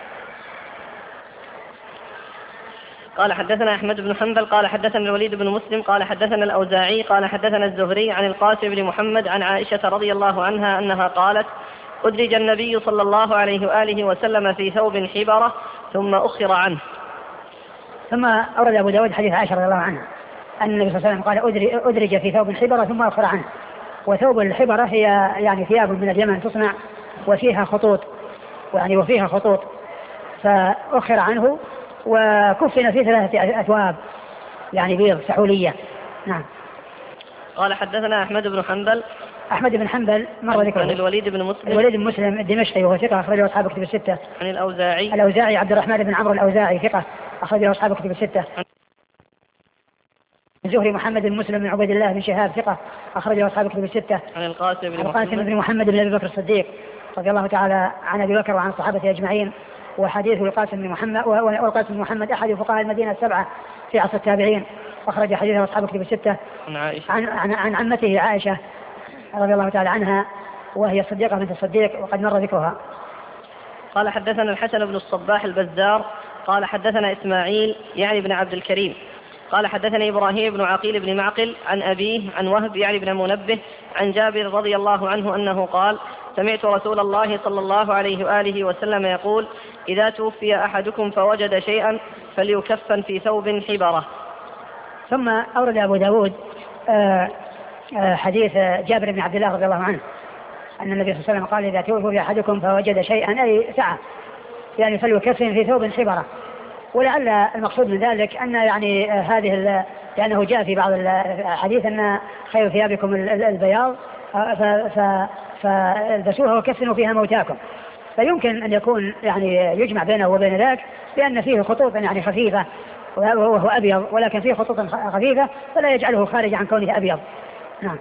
قال حدثنا أحمد بن حنبل قال حدثنا الوليد بن مسلم قال حدثنا الأوزاعي قال حدثنا الزهري عن القاسم بن محمد عن عائشة رضي الله عنها أنها قالت أدرج النبي صلى الله عليه وآله وسلم في ثوب حبرة ثم أخر عنه. ثم أورد أبو داود حديث عائشة رضي الله عنها أن النبي صلى الله عليه وسلم قال أدرج في ثوب حبرة ثم أخر عنه. وثوب الحبرة هي يعني ثياب من اليمن تصنع وفيها خطوط يعني وفيها خطوط فأخر عنه وكفن في ثلاثة أثواب يعني بيض سحولية. نعم. قال حدثنا أحمد بن حنبل أحمد بن حنبل مر ذكره. عن الوليد بن مسلم الوليد بن مسلم الدمشقي وهو ثقة أخرجه أصحاب كتب الستة. عن الأوزاعي الأوزاعي عبد الرحمن بن عمرو الأوزاعي ثقة أخرجه أصحاب كتب الستة. الزهري محمد بن مسلم بن عبيد الله بن شهاب ثقة أخرجه أصحاب كتب الستة. عن القاسم بن القاسم بن محمد بن أبي بكر الصديق رضي الله تعالى عن أبي بكر وعن الصحابة أجمعين، وحديث القاسم بن محمد والقاسم بن محمد أحد فقهاء المدينة السبعة في عصر التابعين أخرج حديثه أصحاب كتب الستة. عن عائشة عن, عن, عن عمته عائشة رضي الله تعالى عنها وهي الصديقة بنت الصديق وقد مر ذكرها. قال حدثنا الحسن بن الصباح البزار قال حدثنا إسماعيل يعني بن عبد الكريم قال حدثني إبراهيم بن عقيل بن معقل عن أبيه عن وهب يعني بن منبه عن جابر رضي الله عنه أنه قال سمعت رسول الله صلى الله عليه وآله وسلم يقول إذا توفي أحدكم فوجد شيئا فليكفن في ثوب حبرة. ثم أورد أبو داود آآ آآ حديث جابر بن عبد الله رضي الله عنه أن النبي صلى الله عليه وسلم قال إذا توفي أحدكم فوجد شيئا أي سعة يعني فليكفن في ثوب حبرة. ولعل المقصود من ذلك أن يعني هذه لأنه جاء في بعض الحديث أن خير ثيابكم البياض فالبسوها وكفنوا فيها موتاكم، فيمكن أن يكون يعني يجمع بينه وبين ذاك بأن فيه خطوط يعني خفيفة وهو أبيض ولكن فيه خطوط خفيفة فلا يجعله خارج عن كونه أبيض. نعم.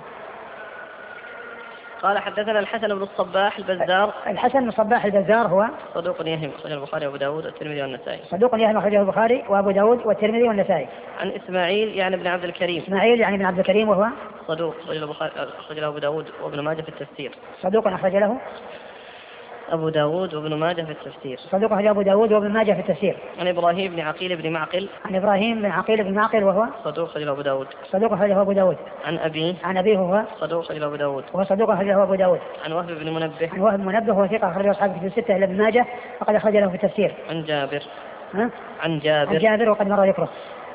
قال حدثنا الحسن بن الصباح البزار. الحسن بن الصباح البزار هو صدوق يهم أخرجه البخاري وأبو داود والترمذي والنسائي. صدوق يهم أخرجه البخاري وأبو داود والترمذي والنسائي. عن إسماعيل يعني بن عبد الكريم. إسماعيل يعني بن عبد الكريم وهو صدوق أخرجه البخاري أخرجه أبو داود وابن ماجه في التفسير. صدوق أخرج له أبو داود وابن ماجه في التفسير. صدوق أخرج أبو داود وابن ماجه في التفسير. عن إبراهيم بن عقيل بن معقل. عن إبراهيم بن عقيل بن معقل وهو صدوق أخرجه أبو داود. صدوق أخرجه أبو داود. عن أبيه. عن أبيه هو صدوق أخرجه أبو داود. وهو صدوق أخرجه أبو داود. عن وهب بن منبه. عن وهب منبه هو ثقة أخرجه أصحاب في الستة إلى ابن ماجه وقد أخرج له في التفسير. عن جابر. ها؟ عن جابر. عن جابر وقد مر ذكره.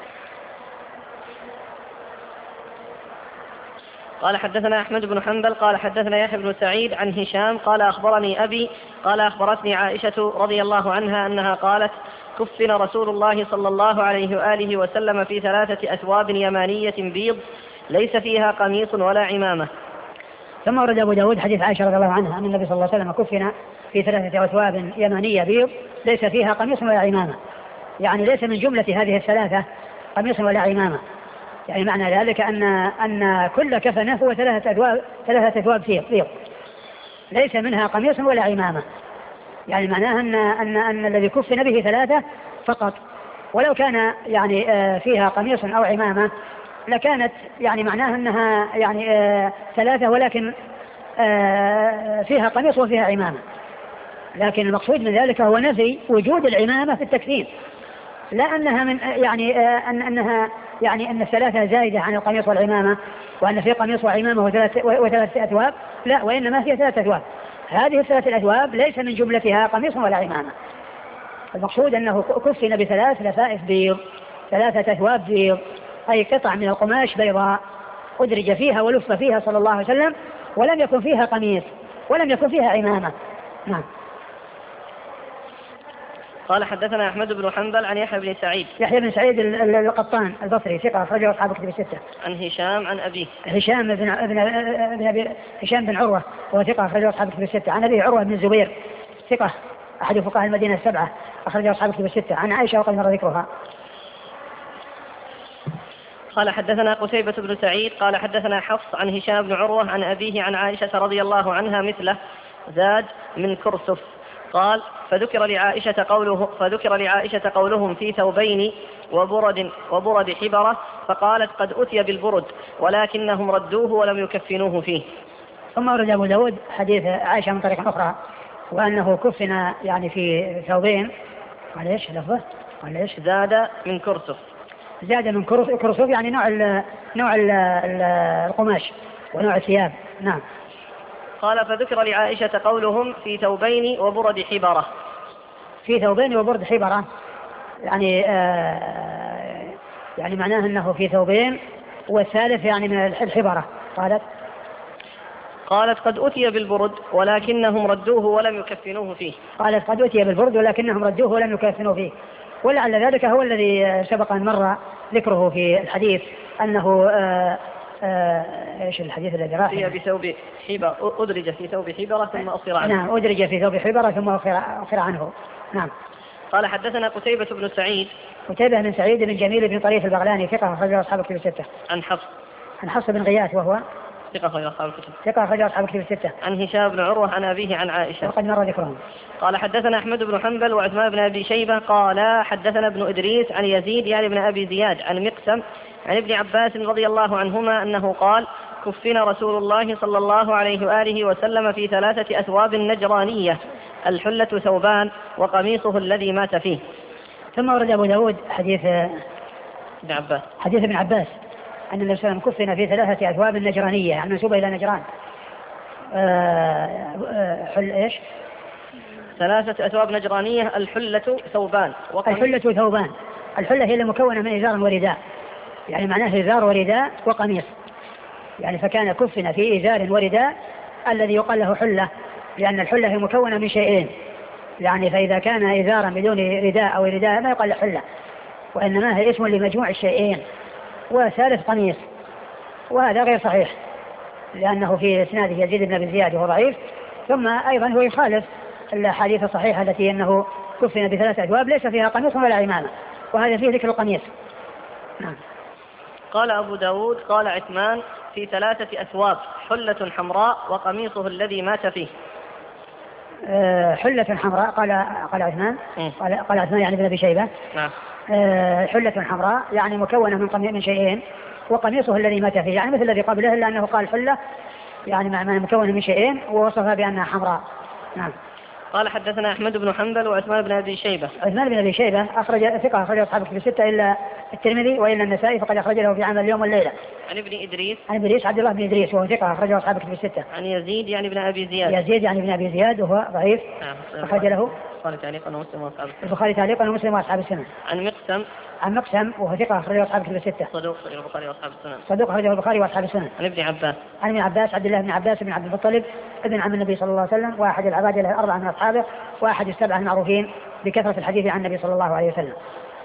قال حدثنا أحمد بن حنبل قال حدثنا يحيى بن سعيد عن هشام قال أخبرني أبي قال أخبرتني عائشة رضي الله عنها أنها قالت كفن رسول الله صلى الله عليه وآله وسلم في ثلاثة أثواب يمانية بيض ليس فيها قميص ولا عمامة. ثم ورد أبو داود حديث عائشة رضي الله عنها أن النبي صلى الله عليه وسلم كفن في ثلاثة أثواب يمانية بيض ليس فيها قميص ولا عمامة، يعني ليس من جملة هذه الثلاثة قميص ولا عمامة، يعني معنى ذلك أن أن كل كفنه هو ثلاثة أثواب ثلاثة أثواب بيض ليس منها قميص ولا عمامة، يعني معناها أن, أن, أن الذي كفن به ثلاثة فقط، ولو كان يعني فيها قميص أو عمامة لكانت يعني معناها أنها يعني ثلاثة ولكن فيها قميص وفيها عمامة. لكن المقصود من ذلك هو نفي وجود العمامة في التكفين، لا أنها من يعني أن أنها يعني أن الثلاثة زائدة عن القميص والعمامة، وأن في قميص وعمامة وثلاث وثلاث أثواب، لا، وإنما هي ثلاث أثواب. هذه الثلاث الأثواب ليس من جملتها قميص ولا عمامة. المقصود أنه كفن بثلاث لفائف بيض، ثلاثة أثواب بيض، أي قطع من القماش بيضاء أدرج فيها ولف فيها صلى الله عليه وسلم، ولم يكن فيها قميص ولم يكن فيها عمامة. نعم. قال حدثنا أحمد بن حنبل عن يحيى بن سعيد. يحيى بن سعيد القطان البصري ثقة أخرجه أصحاب الكتب الستة. عن هشام عن أبيه. هشام بن ابن ابن هشام بن عروة وهو ثقة أخرجه أصحاب الكتب الستة. عن أبيه عروة بن الزبير ثقة أحد فقهاء المدينة السبعة أخرجه أصحاب الكتب الستة. عن عائشة وقد مر ذكرها. قال حدثنا قتيبة بن سعيد قال حدثنا حفص عن هشام بن عروة عن أبيه عن عائشة رضي الله عنها مثله زاد من كرسف. قال فذكر لعائشة قوله فذكر لعائشة قولهم في ثوبين وبرد وبرد حبرة، فقالت قد أتي بالبرد ولكنهم ردوه ولم يكفنوه فيه. ثم ورد أبو داود حديث عائشة من طريق أخرى وأنه كفن يعني في ثوبين. قال إيش لفظه؟ قال إيش؟ زاد من كرسف. زاد من كرسف يعني نوع ال نوع ال القماش ونوع الثياب. نعم. قال فذكر لعائشة قولهم في ثوبين وبرد حبرة. في ثوبين وبرد حبرة يعني آه يعني معناه أنه في ثوبين والثالث يعني من الحبرة. قالت قالت قد أتي بالبرد ولكنهم ردوه ولم يكفنوه فيه. قالت قد أتي بالبرد ولكنهم ردوه ولم يكفنوه فيه. ولعل ذلك هو الذي سبق أن مر ذكره في الحديث أنه آه آه ايش الحديث الذي راح أتي بثوب حبرة أدرج في ثوب حبرة ثم أصير عنه. نعم أدرج في ثوب حبرة ثم أصير عنه. نعم. قال حدثنا قتيبة بن سعيد. قتيبة بن سعيد بن جميل بن طريف البغلاني ثقة أخرجه أصحاب الكتب الستة. عن حفص. عن حفص بن غياث وهو ثقة أخرجه أصحاب الكتب. ثقة أخرجه أصحاب الكتب الستة. عن هشام بن عروة عن أبيه عن عائشة وقد مر ذكرهم. قال حدثنا أحمد بن حنبل وعثمان بن أبي شيبة قال حدثنا ابن إدريس عن يزيد يعني ابن أبي زياد عن مقسم عن ابن عباس رضي الله عنهما أنه قال كفن رسول الله صلى الله عليه وآله وسلم في ثلاثة أثواب نجرانية الحلة ثوبان وقميصه الذي مات فيه. ثم ورد أبو داود حديث ابن عباس حديث ابن عباس أن النبي صلى الله عليه وسلم كفن في ثلاثة أثواب نجرانية يعني منسوبة إلى نجران. آه آه حل إيش؟ ثلاثة أثواب نجرانية الحلة ثوبان الحلة ثوبان. الحلة هي المكونة من إزار ورداء، يعني معناه إزار ورداء وقميص، يعني فكان كفن في إزار ورداء الذي يقال له حلة، لأن الحلة هي مكونة من شيئين، يعني فإذا كان إزارا بدون رداء أو رداء ما يقال له حلة، وإنما هي اسم لمجموع الشيئين. وثالث قميص، وهذا غير صحيح لأنه في إسناده يزيد بن أبي زياد وهو ضعيف، ثم أيضا هو يخالف الحديث الصحيحة التي أنه كفن بثلاث أثواب ليس فيها قميص ولا عمامة، وهذا فيه ذكر القميص. نعم. قال أبو داود قال عثمان في ثلاثة أثواب حلة حمراء وقميصه الذي مات فيه. أه حلة حمراء قال قال عثمان قال, قال عثمان يعني ابن أبي شيبة. نعم. أه حلة حمراء يعني مكونة من من شيئين، وقميصه الذي مات فيه يعني مثل الذي قبله، إلا أنه قال حلة يعني معنى مكونة من شيئين ووصفها بأنها حمراء. نعم. قال حدثنا أحمد بن حنبل وعثمان بن أبي شيبة. عثمان بن أبي شيبة أخرج ثقة أخرج أصحاب الكتب الستة إلا الترمذي وإلا النسائي فقد أخرج له في عمل اليوم والليلة. عن ابن إدريس عن ابن إدريس عبد الله بن إدريس وهو ثقة أخرج أصحاب الكتب الستة. عن يزيد يعني ابن أبي زياد. يزيد يعني ابن أبي زياد وهو ضعيف. نعم. أخرج له البخاري تعليقا ومسلم وأصحاب السنن. البخاري تعليقا ومسلم وأصحاب السنن. عن مقسم عن مقسم وهو ثقة أخرج أصحاب الكتب الستة. صدوق أخرجه البخاري وأصحاب السنن. صدوق أخرجه البخاري وأصحاب السنن. عن ابن عباس. عن ابن عباس عبد الله بن عباس بن عبد المطلب ابن عم النبي صلى الله عليه وسلم، وأحد العباد الأربعة من أصحابه، وأحد السبعة المعروفين بكثرة الحديث عن النبي صلى الله عليه وسلم.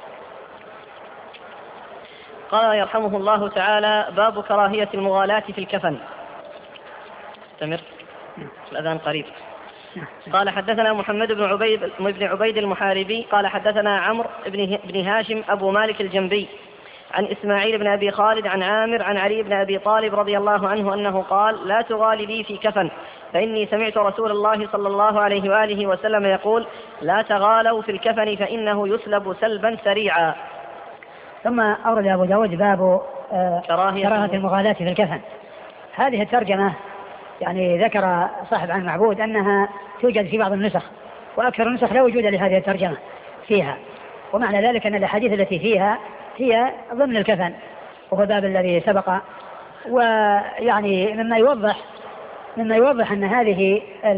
قال يرحمه الله تعالى باب كراهية المغالاة في الكفن. استمر الأذان قريب. قال حدثنا محمد بن عبيد بن عبيد المحاربي قال حدثنا عمرو بن بن هاشم أبو مالك الجنبي عن إسماعيل بن أبي خالد عن عامر عن علي بن أبي طالب رضي الله عنه أنه قال لا تغالي لي في كفن فإني سمعت رسول الله صلى الله عليه وآله وسلم يقول لا تغالوا في الكفن فإنه يسلب سلبا سريعا. ثم أورد أبو داود باب كراهية, كراهية المغالاة في الكفن. هذه الترجمة يعني ذكر صاحب عن المعبود أنها توجد في بعض النسخ، وأكثر النسخ لا وجود لهذه الترجمة فيها، ومعنى ذلك أن الأحاديث التي فيها هي ضمن الكفن، وهو باب الذي سبق. ويعني مما يوضح مما يوضح أن هذه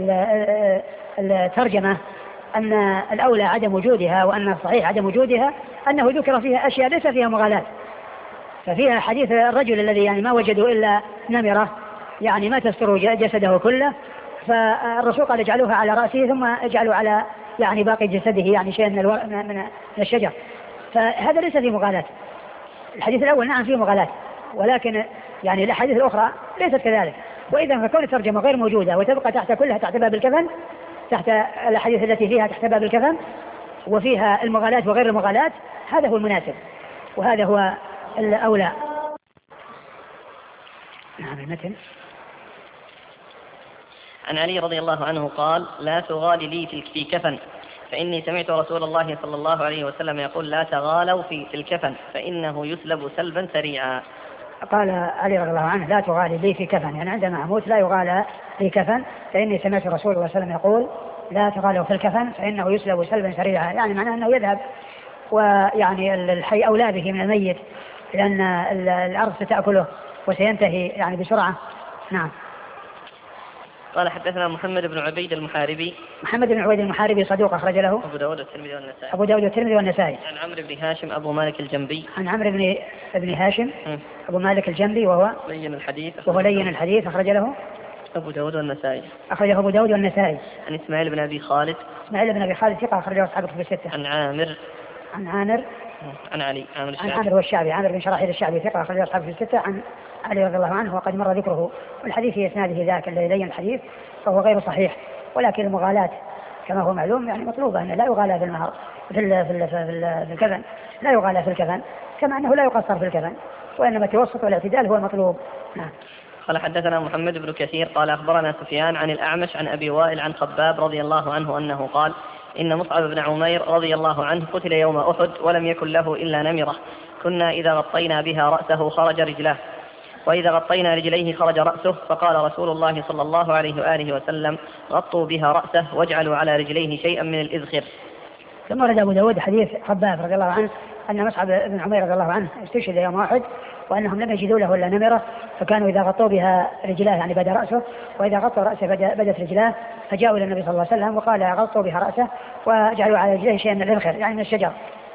الترجمة أن الأولى عدم وجودها، وأن الصحيح عدم وجودها، أنه ذكر فيها أشياء ليس فيها مغالاة. ففيها حديث الرجل الذي يعني ما وجدوا إلا نمرة يعني ما تستر جسده كله، فالرسول قال اجعلوها على رأسه ثم اجعلوا على يعني باقي جسده يعني شيء من, الو... من الشجر، فهذا ليس فيه مغالاة. الحديث الأول نعم فيه مغالاة، ولكن يعني الأحاديث الأخرى ليست كذلك. وإذا فكون الترجمة غير موجودة وتبقى تحت كلها تحت باب الكفن، تحت الأحاديث التي فيها تحت باب الكفن وفيها المغالاة وغير المغالاة، هذا هو المناسب وهذا هو الأولى. نعم المتن. عن علي رضي الله عنه قال لا تغالي لي في كفن فإني سمعت رسول الله صلى الله عليه وسلم يقول لا تغالوا في الكفن فإنه يسلب سلبا سريعا. قال علي رضي الله عنه لا تغالي لي في كفن، يعني عندما أموت لا يغالى في كفن، فإني سمعت رسول الله صلى الله عليه وسلم يقول لا تغالوا في الكفن فإنه يسلب سلبا سريعا، يعني معناه أنه يذهب، ويعني الحي أولى به من الميت، لأن الأرض ستأكله وسينتهي يعني بسرعة. نعم. قال حدثنا محمد بن عبيد المحاربي. محمد بن عبيد المحاربي صدوق أخرج له أبو داود والترمذي والنسائي. أبو داود والترمذي والنسائي. عن عمرو بن هاشم أبو مالك الجنبي. عن عمرو بن ابن هاشم م. أبو مالك الجنبي وهو لين الحديث. وهو لين الحديث أخرج له أبو داود والنسائي. أخرجه أبو داود والنسائي. عن إسماعيل بن أبي خالد. إسماعيل بن أبي خالد ثقة أخرجه أصحاب الكتب الستة. عن عامر. عن عامر. عن علي. عامر الشعبي. عن عامر والشعبي عامر بن شراحيل الشعبي ثقة أخرجه أصحاب الكتب الستة. عن علي رضي الله عنه وقد مر ذكره، والحديث في إسناده ذاك الذي لين الحديث فهو غير صحيح، ولكن المغالاة كما هو معلوم يعني مطلوبة، أن لا يغالى في المهر في ال في ال في, ال في الكفن، لا يغالى في الكفن، كما أنه لا يقصر في الكفن، وإنما التوسط والاعتدال هو المطلوب. نعم. قال حدثنا محمد بن كثير قال أخبرنا سفيان عن الأعمش عن أبي وائل عن خباب رضي الله عنه أنه قال إن مصعب بن عمير رضي الله عنه قتل يوم أحد ولم يكن له إلا نمرة، كنا إذا غطينا بها رأسه خرج رجلاه، وإذا غطينا رجليه خرج رأسه، فقال رسول الله صلى الله عليه وآله وسلم غطوا بها رأسه واجعلوا على رجليه شيئا من الإذخر. ثم ورد أبو داود حديث خباب رضي الله عنه أن مصعب بن عمير رضي الله عنه استشهد يوم أحد وأنهم لم يجدوا له إلا نمرة، فكانوا إذا غطوا بها رجلاه يعني بدا رأسه، وإذا غطوا رأسه بدت رجلاه، فجاءوا إلى النبي صلى الله عليه وسلم وقال غطوا بها رأسه واجعلوا على رجليه شيئا من الإذخر، يعني من الشجر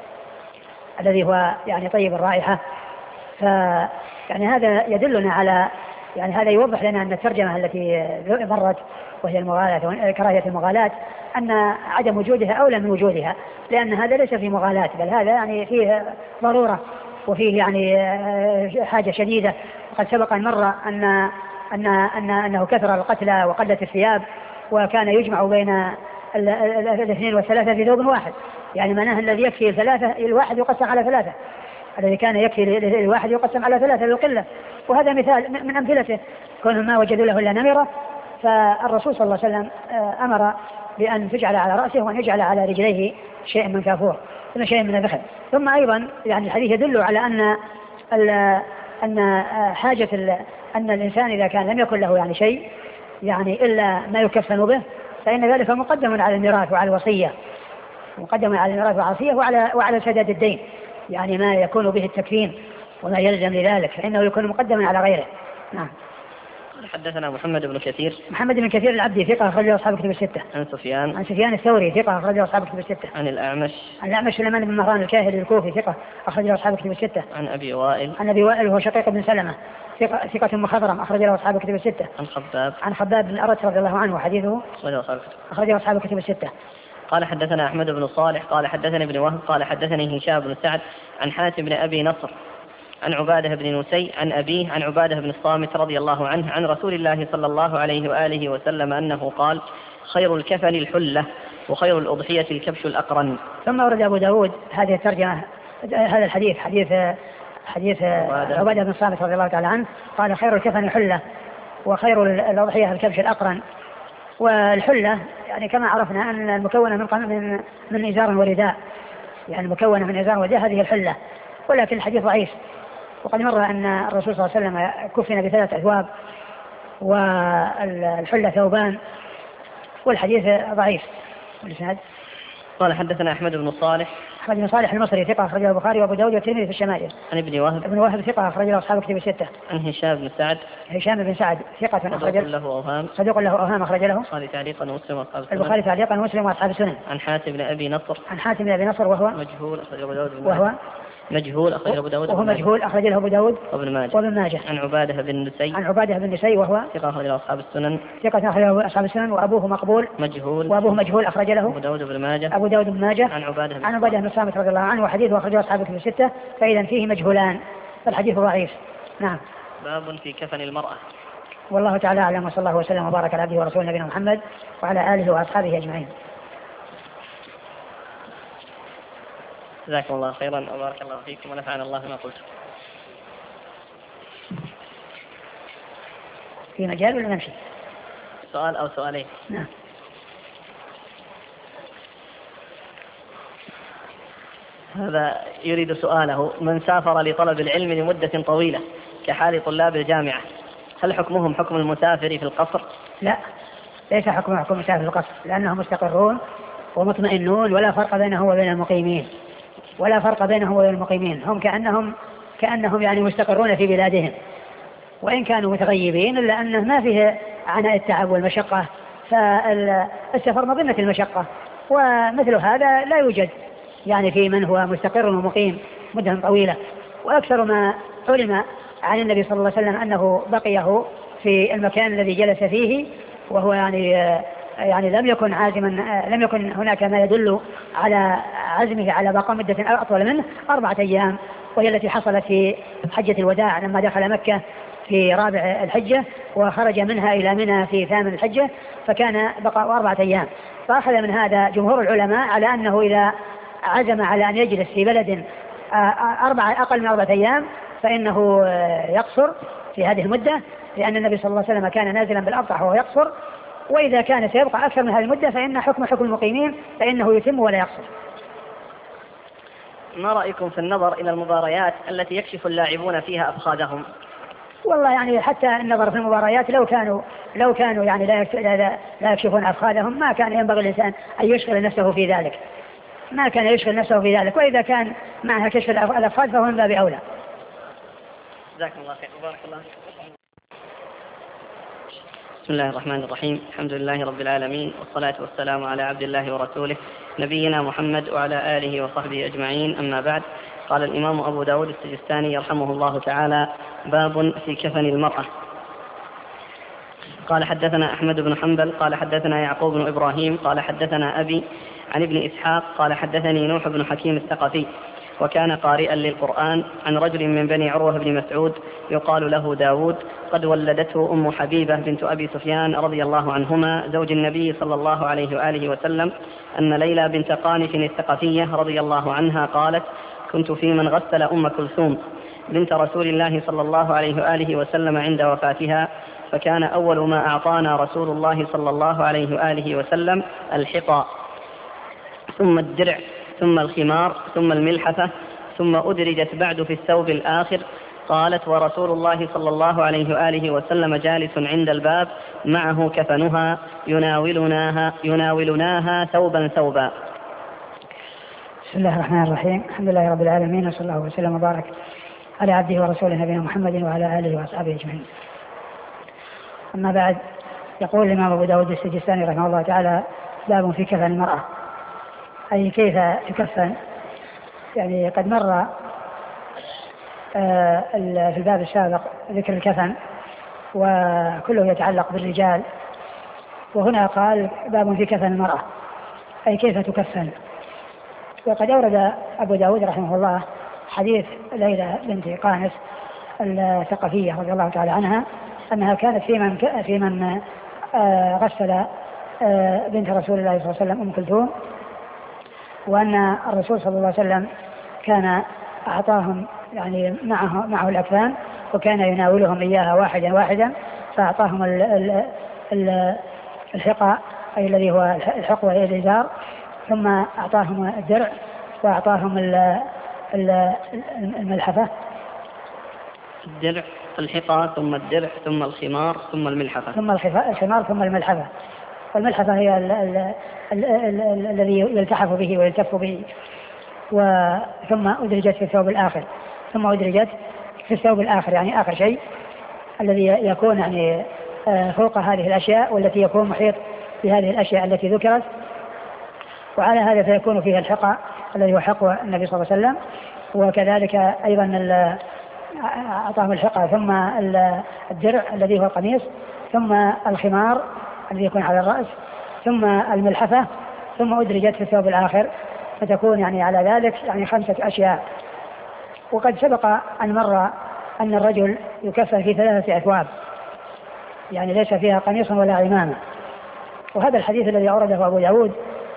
الذي هو يعني طيب الرائحة. ف يعني هذا يدلنا على يعني هذا يوضح لنا أن الترجمة التي مرت وهي المغالاة كراهية المغالاة أن عدم وجودها أولى من وجودها، لأن هذا ليس فيه مغالاة، بل هذا يعني فيه ضرورة وفيه يعني حاجة شديدة. وقد سبق أن مر أن أن أن أنه كثر القتلى وقلت الثياب، وكان يجمع بين الاثنين والثلاثة في ثوب واحد، يعني معناه الذي يكفي الثلاثة الواحد يقسم على ثلاثة، الذي كان يكفي الواحد يقسم على ثلاثة للقلة. وهذا مثال من أمثلته، كونهم ما وجدوا له إلا نمرة، فالرسول صلى الله عليه وسلم أمر بأن تجعل على رأسه وأن يجعل على رجليه شيء من كافور ثم شيء من الذخر. ثم أيضا يعني الحديث يدل على أن أن حاجة أن الإنسان إذا كان لم يكن له يعني شيء يعني إلا ما يكفن به، فإن ذلك مقدم على الميراث وعلى الوصية، مقدم على الميراث والوصية وعلى وعلى سداد الدين، يعني ما يكون به التكفين وما يلزم لذلك فإنه يكون مقدما على غيره. نعم. حدثنا محمد بن كثير. محمد بن كثير العبدي ثقة أخرجه أصحاب الكتب الستة. عن سفيان. عن سفيان الثوري ثقة أخرجه أصحاب الكتب الستة. عن الأعمش. عن الأعمش سليمان بن مهران الكاهلي الكوفي ثقة أخرجه أصحاب الكتب الستة. عن أبي وائل. عن أبي وائل وهو شقيق بن سلمة ثقة ثقة مخضرم أخرجه أصحاب الكتب الستة. عن خباب. عن خباب بن الأرت رضي الله عنه وحديثه أخرجه أصحاب الكتب الستة. قال حدثنا أحمد بن صالح قال حدثني ابن وهب قال حدثني هشام بن سعد عن حاتم بن أبي نصر عن عبادة بن نسي عن أبيه عن عبادة بن الصامت رضي الله عنه عن رسول الله صلى الله عليه وآله وسلم أنه قال خير الكفن الحلة وخير الأضحية الكبش الأقرن. ثم ورد أبو داود هذه الترجمة هذا الحديث حديث حديث عبادة بن الصامت رضي الله تعالى عنه قال خير الكفن الحلة وخير الأضحية الكبش الأقرن. والحلة يعني كما عرفنا أن المكونة من من من إزار ورداء، يعني المكونة من إزار ورداء هذه الحلة، ولكن الحديث ضعيف. وقد مر أن الرسول صلى الله عليه وسلم كفن بثلاث أثواب والحلة ثوبان، والحديث ضعيف. والإسناد قال حدثنا أحمد بن صالح أحمد بن صالح المصري ثقة أخرجه البخاري وأبو داود والترمذي في الشمائل. عن ابن وهب ابن وهب ثقة أخرجه أصحاب كتب الستة. عن هشام بن سعد هشام بن سعد ثقة أخرج له أوهام صدوق له أوهام أخرج له البخاري تعليقا ومسلم وأصحاب السنن. البخاري تعليقا ومسلم وأصحاب السنن. عن حاتم بن أبي نصر عن حاتم بن أبي نصر وهو مجهول أخرجه أبو داود وهو مجهول أخرجه أبو داود وهو مجهول أخرج له أبو داود وابن ماجه. وابن ماجه. عن عبادة بن نسي عن عبادة بن نسي وهو ثقة أخرجه أصحاب السنن. ثقة أخرجه أصحاب السنن وأبوه مقبول مجهول وأبوه مجهول أخرج له أبو داود بن ماجه. أبو داود بن ماجه. عن عبادة عن عبادة بن الصامت رضي الله عنه وحديثه أخرجه أصحاب الكتب الستة، فإذا فيه مجهولان فالحديث ضعيف. نعم. باب في كفن المرأة. والله تعالى أعلم، وصلى الله وسلم وبارك على عبده ورسوله نبينا محمد وعلى آله وأصحابه أجمعين. جزاكم الله خيرا وبارك الله فيكم ونفعنا الله بما قلتم. في مجال ولا نمشي؟ سؤال أو سؤالين. نعم. هذا يريد سؤاله: من سافر لطلب العلم لمدة طويلة كحال طلاب الجامعة، هل حكمهم حكم المسافر في القصر؟ لا، ليس حكم حكم المسافر في القصر، لأنهم مستقرون ومطمئنون، ولا فرق بينهم وبين المقيمين، ولا فرق بينهم وبين المقيمين. هم كأنهم كأنهم يعني مستقرون في بلادهم، وإن كانوا متغيبين إلا أنه ما فيه عناء التعب والمشقة، فالسفر مظنة المشقة، ومثل هذا لا يوجد يعني في من هو مستقر ومقيم مدة طويلة. وأكثر ما علم عن النبي صلى الله عليه وسلم أنه بقيه في المكان الذي جلس فيه، وهو يعني يعني لم يكن عازما، لم يكن هناك ما يدل على عزمه على بقاء مدة أطول منه أربعة أيام، وهي التي حصلت في حجة الوداع لما دخل مكة في رابع الحجة وخرج منها إلى منى في ثامن الحجة، فكان بقاء أربعة أيام. فأخذ من هذا جمهور العلماء على أنه إذا عزم على أن يجلس في بلد أربعة أقل من أربعة أيام فإنه يقصر في هذه المدة، لأن النبي صلى الله عليه وسلم كان نازلا بالأبطح وهو يقصر. وإذا كان سيبقى أكثر من هذه المدة فإن حكم حكم المقيمين، فإنه يتم ولا يقصر. ما رأيكم في النظر إلى المباريات التي يكشف اللاعبون فيها أفخاذهم؟ والله يعني حتى النظر في المباريات لو كانوا لو كانوا يعني لا لا يكشفون أفخاذهم ما كان ينبغي الإنسان أن يشغل نفسه في ذلك، ما كان يشغل نفسه في ذلك. وإذا كان معها كشف الأفخاذ فهو من باب أولى. جزاكم الله خير وبارك الله. بسم الله الرحمن الرحيم، الحمد لله رب العالمين، والصلاة والسلام على عبد الله ورسوله نبينا محمد وعلى آله وصحبه أجمعين، أما بعد. قال الإمام أبو داود السجستاني رحمه الله تعالى: باب في كفن المرأة. قال حدثنا أحمد بن حنبل قال حدثنا يعقوب بن إبراهيم قال حدثنا أبي عن ابن إسحاق قال حدثني نوح بن حكيم الثقفي، وكان قارئا للقرآن، عن رجل من بني عروة بن مسعود يقال له داود، قد ولدته أم حبيبة بنت أبي سفيان رضي الله عنهما زوج النبي صلى الله عليه وآله وسلم، أن ليلى بنت قانف الثقفية رضي الله عنها قالت: كنت في من غسل أم كلثوم بنت رسول الله صلى الله عليه وآله وسلم عند وفاتها، فكان أول ما أعطانا رسول الله صلى الله عليه وآله وسلم الحقى، ثم الدرع، ثم الخمار، ثم الملحفة، ثم أدرجت بعد في الثوب الآخر. قالت: ورسول الله صلى الله عليه وآله وسلم جالس عند الباب معه كفنها يناولناها, يناولناها ثوبا ثوبا. بسم الله الرحمن الرحيم، الحمد لله رب العالمين، وصلى الله وسلم وبارك على عبده ورسوله نبينا محمد وعلى آله وأصحابه أجمعين. أما بعد، يقول الإمام أبو داود السجستاني رحمه الله تعالى: باب في كفن المرأة، أي كيف تكفن. يعني قد مر في الباب السابق ذكر الكفن وكله يتعلق بالرجال، وهنا قال باب في كفن المرأة أي كيف تكفن. وقد أورد أبو داود رحمه الله حديث ليلى بنت قانس الثقفية رضي الله تعالى عنها أنها كانت في من, في من غسل بنت رسول الله صلى الله عليه وسلم أم كلثوم، وأن الرسول صلى الله عليه وسلم كان أعطاهم يعني معه, معه الأكفان، وكان يناولهم إياها واحدا واحدا، فأعطاهم ال ال ال الحقى أي الذي هو الحق وهي الإزار، ثم أعطاهم الدرع، وأعطاهم الملحفة. الدرع الحقى ثم الدرع ثم الخمار ثم الملحفة ثم الخمار ثم الملحفة. والملحفة هي الذي يلتحف به ويلتف به. ثم أدرجت في الثوب الآخر ثم أدرجت في الثوب الآخر يعني آخر شيء الذي يكون يعني فوق هذه الأشياء، والتي يكون محيط بهذه الأشياء التي ذكرت. وعلى هذا فيكون فيها الحقى الذي هو حقوى النبي صلى الله عليه وسلم، وكذلك أيضا أعطاهم الحقى ثم الدرع الذي هو القميص، ثم الخمار الذي يكون على الرأس، ثم الملحفة، ثم أدرجت في الثوب الآخر، فتكون يعني على ذلك يعني خمسة أشياء. وقد سبق أن مر أن الرجل يكفن في ثلاثة أثواب، يعني ليس فيها قميص ولا عمامة. وهذا الحديث الذي أورده أبو داود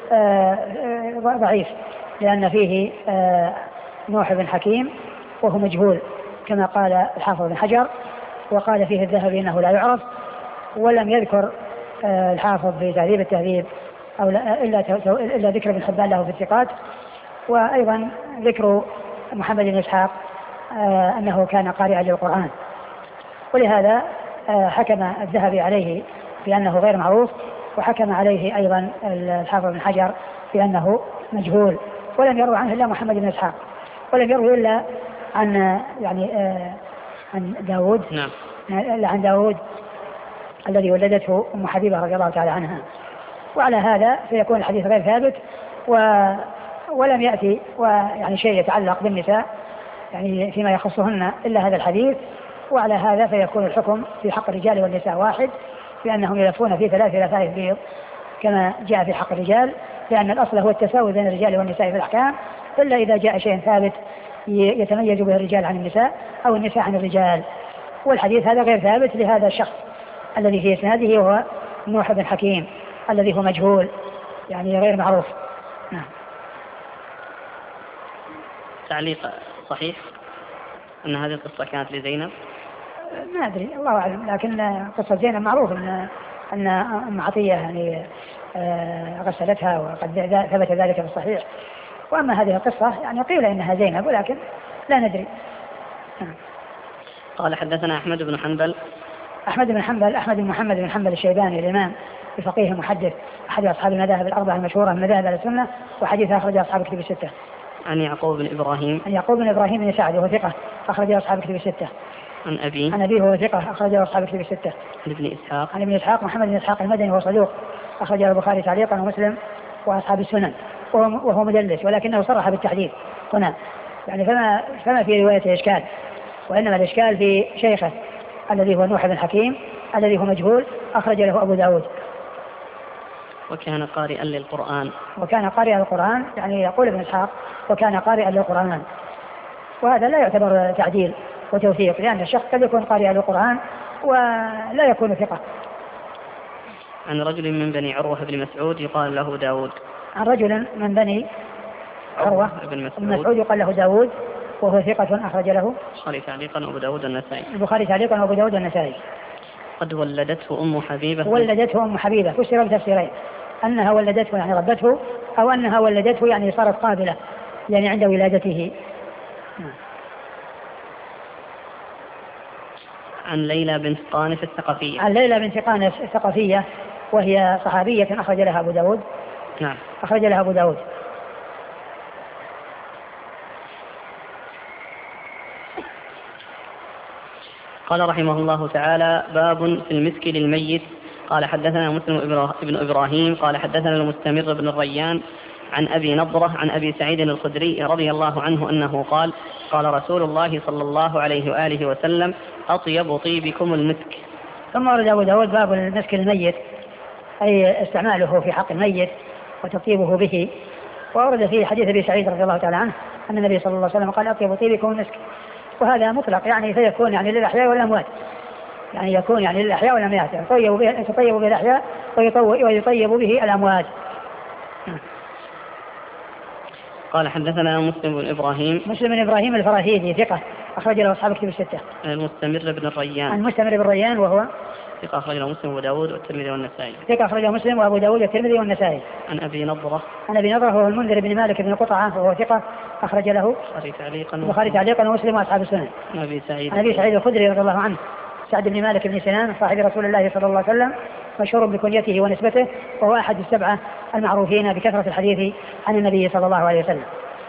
ضعيف، لأن فيه نوح بن حكيم وهو مجهول كما قال الحافظ بن حجر، وقال فيه الذهبي إنه لا يعرف، ولم يذكر الحافظ في تهذيب التهذيب أو إلا, إلا ذكر ابن حبان له في الثقات. وأيضا ذكر محمد بن إسحاق أنه كان قارئا للقرآن، ولهذا حكم الذهبي عليه بأنه غير معروف، وحكم عليه أيضا الحافظ بن حجر بأنه مجهول، ولم يروي عنه إلا محمد بن إسحاق، ولم يروي إلا عن يعني عن داود نعم. عن داود الذي ولدته أم حبيبة رضي الله تعالى عنها. وعلى هذا فيكون الحديث غير ثابت، و ولم يأتي ويعني شيء يتعلق بالنساء يعني فيما يخصهن إلا هذا الحديث. وعلى هذا فيكون الحكم في حق الرجال والنساء واحد، بأنهم يلفون في ثلاث لفائف بيض كما جاء في حق الرجال، لأن الأصل هو التساوي بين الرجال والنساء في الأحكام، إلا إذا جاء شيء ثابت يتميز به الرجال عن النساء أو النساء عن الرجال. والحديث هذا غير ثابت لهذا الشخص الذي في إسناده هو نوح بن حكيم الذي هو مجهول يعني غير معروف. نعم. تعليق صحيح أن هذه القصة كانت لزينب؟ ما أدري، الله أعلم، لكن قصة زينب معروف أن أن أم عطية يعني غسلتها، وقد ثبت ذلك في الصحيح. وأما هذه القصة يعني قيل إنها زينب، ولكن لا ندري. نعم. قال حدثنا أحمد بن حنبل. أحمد بن حنبل أحمد بن محمد بن حنبل الشيباني الإمام الفقيه المحدث أحد أصحاب المذاهب الأربعة المشهورة من مذاهب أهل السنة، وحديث أخرج أصحاب الكتب الستة. عن يعقوب بن إبراهيم. عن يعقوب بن إبراهيم بن سعد وهو ثقة أخرج أصحاب الكتب الستة. عن أبي. عن أبيه وهو ثقة أخرج أصحاب الكتب الستة. عن ابن إسحاق. عن ابن إسحاق محمد بن إسحاق المدني وهو صدوق أخرج البخاري تعليقا ومسلم وأصحاب السنن، وهو, وهو مدلس، ولكنه صرح بالتحديد هنا، يعني فما فما في روايته إشكال، وإنما الإشكال في شيخه الذي هو نوح بن حكيم الذي هو مجهول أخرج له أبو داود. وكان قارئا للقرآن. وكان قارئا للقرآن يعني يقول ابن إسحاق وكان قارئا للقرآن، وهذا لا يعتبر تعديل وتوثيق، لأن الشخص قد يكون قارئا للقرآن ولا يكون ثقة. عن رجل من بني عروة بن مسعود يقال له داود. عن رجل من بني عروة بن مسعود يقال له داود وهو ثقة أخرج له البخاري تعليقا وأبو داود النسائي. البخاري تعليقا وأبو داود النسائي. قد ولدته أم حبيبة. ولدته أم حبيبة فسر بتفسيرين، أنها ولدته يعني ربته، أو أنها ولدته يعني صارت قابلة يعني عند ولادته. عن ليلى بنت قانف الثقفية. عن ليلى بنت قانف الثقفية وهي صحابية أخرج لها أبو داود. نعم. أخرج لها أبو داود. قال رحمه الله تعالى: باب في المسك للميت. قال حدثنا مسلم ابن إبراهيم قال حدثنا المستمر بن الريان عن أبي نضرة عن أبي سعيد الخدري رضي الله عنه أنه قال: قال رسول الله صلى الله عليه وآله وسلم: أطيب طيبكم المسك. ثم ورد أبو داود باب المسك للميت، أي استعماله في حق الميت وتطيبه به. وورد فيه حديث أبي سعيد رضي الله تعالى عنه أن النبي صلى الله عليه وسلم قال: أطيب طيبكم المسك. وهذا مطلق يعني فيكون يعني للأحياء والأموات، يعني يكون يعني للأحياء والأموات، يطيب به يطيب به الأحياء ويطيب به الأموات. قال حدثنا مسلم بن إبراهيم. مسلم بن إبراهيم الفراهيدي ثقة أخرج له أصحاب الكتب الستة. المستمر بن الريان. المستمر بن الريان وهو ثقة أخرج له مسلم وأبو داود والترمذي والنسائي. ثقة أخرج له مسلم وأبو داود والترمذي والنسائي. عن أبي نضرة. عن أبي نضرة هو المنذر بن مالك بن قطعة وهو ثقة أخرج له البخاري تعليقا البخاري تعليقا ومسلم وأصحاب السنن. عن أبي سعيد. عن أبي سعيد الخدري رضي الله عنه سعد بن مالك بن سنان صاحب رسول الله صلى الله عليه وسلم مشهور بكنيته ونسبته وهو أحد السبعة المعروفين بكثرة الحديث عن النبي صلى الله عليه وسلم.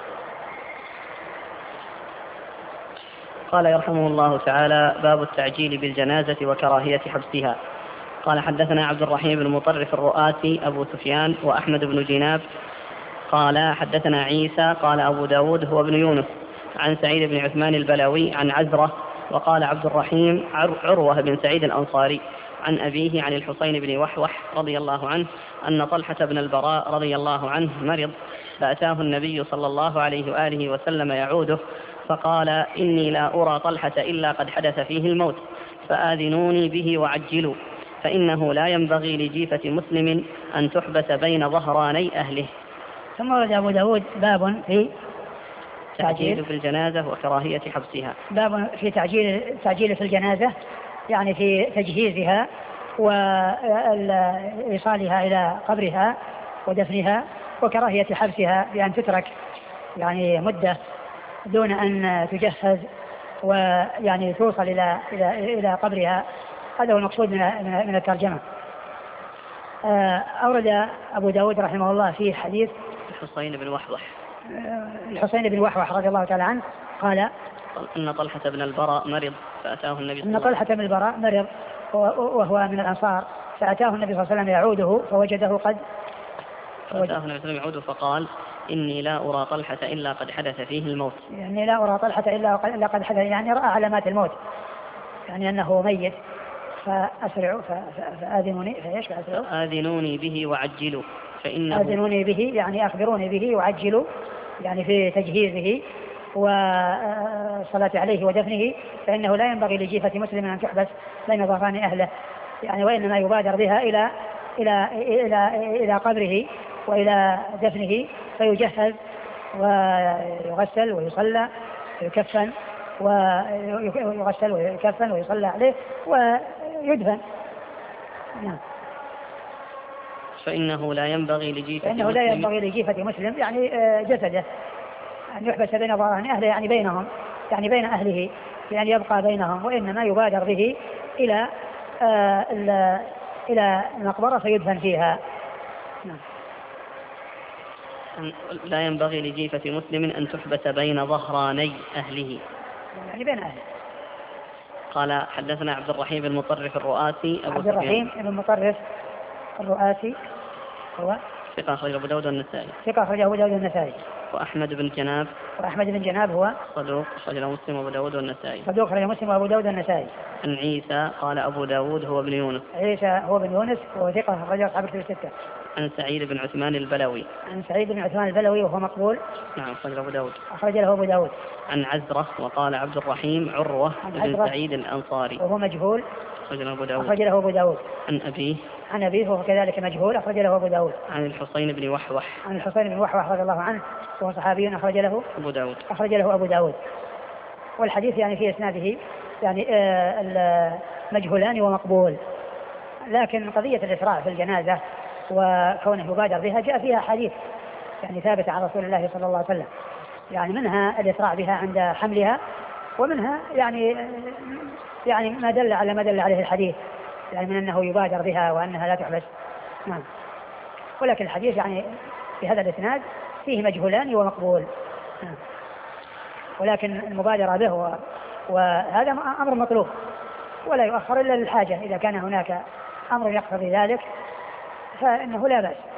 قال يرحمه الله تعالى: باب التعجيل بالجنازة وكراهية حبسها. قال حدثنا عبد الرحيم بن مطرف الرؤاسي أبو سفيان وأحمد بن جناب قال حدثنا عيسى قال أبو داود هو ابن يونس عن سعيد بن عثمان البلاوي عن عزرة وقال عبد الرحيم عروة بن سعيد الأنصاري عن أبيه عن الحسين بن وحوح رضي الله عنه أن طلحة بن البراء رضي الله عنه مرض فأتاه النبي صلى الله عليه وآله وسلم يعوده فقال: إني لا أرى طلحة إلا قد حدث فيه الموت فآذنوني به وعجلوا فإنه لا ينبغي لجيفة مسلم أن تحبس بين ظهراني أهله. ثم ورد أبو داود باب في تعجيل في الجنازة وكراهية حبسها. باب في تعجيل تعجيل في الجنازة يعني في تجهيزها وإيصالها إلى قبرها ودفنها وكراهية حبسها بأن تترك يعني مدة دون أن تجهز ويعني توصل إلى إلى إلى قبرها. هذا هو المقصود من من الترجمة. أورد أبو داود رحمه الله في حديث الحسين بن وحوح الحسين بن وحوح رضي الله تعالى عنه قال إن طلحة بن البراء مرض فأتاه النبي إن طلحة بن البراء مرض وهو من الأنصار فأتاه النبي صلى الله عليه وسلم يعوده فوجده قد فأتاه النبي صلى الله عليه وسلم يعوده فقال: إني لا أرى طلحة إلا قد حدث فيه الموت. يعني لا أرى طلحة إلا قد حدث يعني رأى علامات الموت يعني أنه ميت فأسرعوا فآذنوني فإيش فأسرعوا فآذنوني به وعجلوا فإنه آذنوني به يعني أخبروني به وعجلوا يعني في تجهيزه والصلاة عليه ودفنه فإنه لا ينبغي لجيفة مسلم أن تحبس بين ظهران أهله يعني وإنما يبادر بها إلى إلى إلى إلى قبره وإلى دفنه فيجهز ويغسل ويصلى ويكفن ويغسل ويكفن ويصلى عليه ويدفن. نعم. فإنه لا ينبغي لجيفة فإنه لا ينبغي لجيفة مسلم يعني جسده أن يحبس بين ظهران أهله يعني بينهم يعني بين أهله يعني يبقى بينهم وإنما يبادر به إلى إلى المقبرة فيدفن فيها. نعم. لا ينبغي لجيفة مسلم أن تحبس بين ظهراني أهله يعني بين أهله. قال حدثنا عبد الرحيم بن مطرف الرؤاسي أبو عبد الرحيم بن مطرف الرؤاسي هو ثقة أخرج أبو داود والنسائي. ثقة أخرج أبو داود والنسائي. وأحمد بن جناب وأحمد بن جناب هو صدوق أخرج له مسلم وأبو داود والنسائي. صدوق أخرج مسلم وأبو داود والنسائي. عن عيسى قال أبو داود هو ابن يونس. عيسى هو ابن يونس وهو ثقة أخرج أصحاب الكتب الستة. عن سعيد بن عثمان البلوي. عن سعيد بن عثمان البلوي وهو مقبول. نعم أخرج أبو داود. أخرج له أبو داود. عن عزرة وقال عبد الرحيم عروة بن سعيد الأنصاري وهو مجهول. أخرج له أبو داود. أخرج له أبو داود. عن أبيه. عن أبيه وهو كذلك مجهول أخرج له أبو داود. عن الحسين بن وحوح. عن الحسين بن وحوح رضي الله عنه وهو صحابي أخرج له أبو داود. أخرج له أبو داود. والحديث يعني في إسناده يعني آه مجهولان ومقبول لكن قضية الإسراع في الجنازة وكونه يبادر بها جاء فيها حديث يعني ثابت عن رسول الله صلى الله عليه وسلم يعني منها الإسراع بها عند حملها ومنها يعني يعني ما دل على ما دل عليه الحديث يعني من أنه يبادر بها وأنها لا تحبس. نعم. ولكن الحديث يعني في هذا الإسناد فيه مجهولان ومقبول. نعم. ولكن المبادرة به وهذا أمر مطلوب ولا يؤخر إلا للحاجة إذا كان هناك أمر يقتضي ذلك فإنه لا بأس.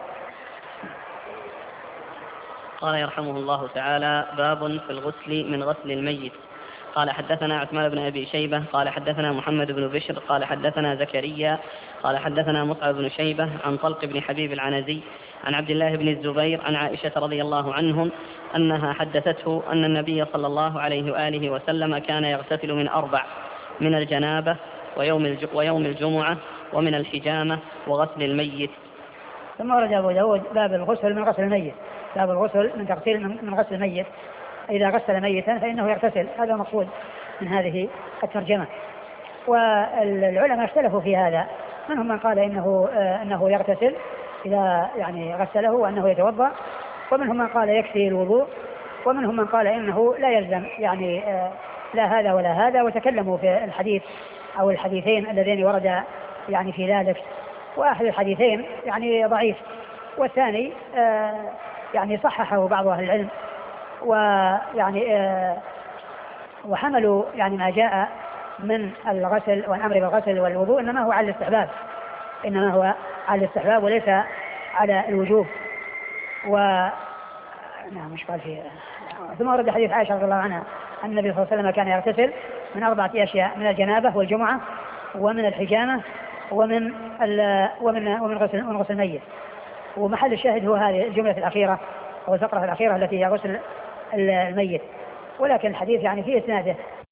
قال يرحمه الله تعالى باب في الغسل من غسل الميت. قال حدثنا عثمان بن أبي شيبة قال حدثنا محمد بن بشر قال حدثنا زكريا قال حدثنا مصعب بن شيبة عن طلق بن حبيب العنزي عن عبد الله بن الزبير عن عائشة رضي الله عنهم أنها حدثته أن النبي صلى الله عليه وآله وسلم كان يغتسل من أربع: من الجنابة ويوم ويوم الجمعة ومن الحجامة وغسل الميت. ثم ورد أبو داود باب الغسل من غسل الميت، باب الغسل من تغسيل من غسل الميت، إذا غسل ميتا فإنه يغتسل. هذا المقصود من هذه الترجمة. والعلماء اختلفوا في هذا، منهم من قال إنه آه أنه يغتسل إذا يعني غسله وأنه يتوضأ، ومنهم من قال يكفي الوضوء، ومنهم من قال إنه لا يلزم يعني آه لا هذا ولا هذا، وتكلموا في الحديث أو الحديثين اللذين ورد يعني في ذلك. وأحد الحديثين يعني ضعيف، والثاني آه يعني صححه بعض أهل العلم، ويعني آه وحملوا يعني ما جاء من الغسل والأمر بالغسل والوضوء إنما هو على الاستحباب، إنما هو على الاستحباب وليس على الوجوب. و نعم مش قال فيه. ثم ورد حديث عائشة رضي الله عنها أن النبي صلى الله عليه وسلم كان يغتسل من أربعة أشياء: من الجنابة والجمعة ومن الحجامة ومن ومن ومن غسل من غسل الميت. ومحل الشاهد هو هذه الجملة الأخيرة أو الفقرة الأخيرة التي هي غسل الميت. ولكن الحديث يعني في إسناده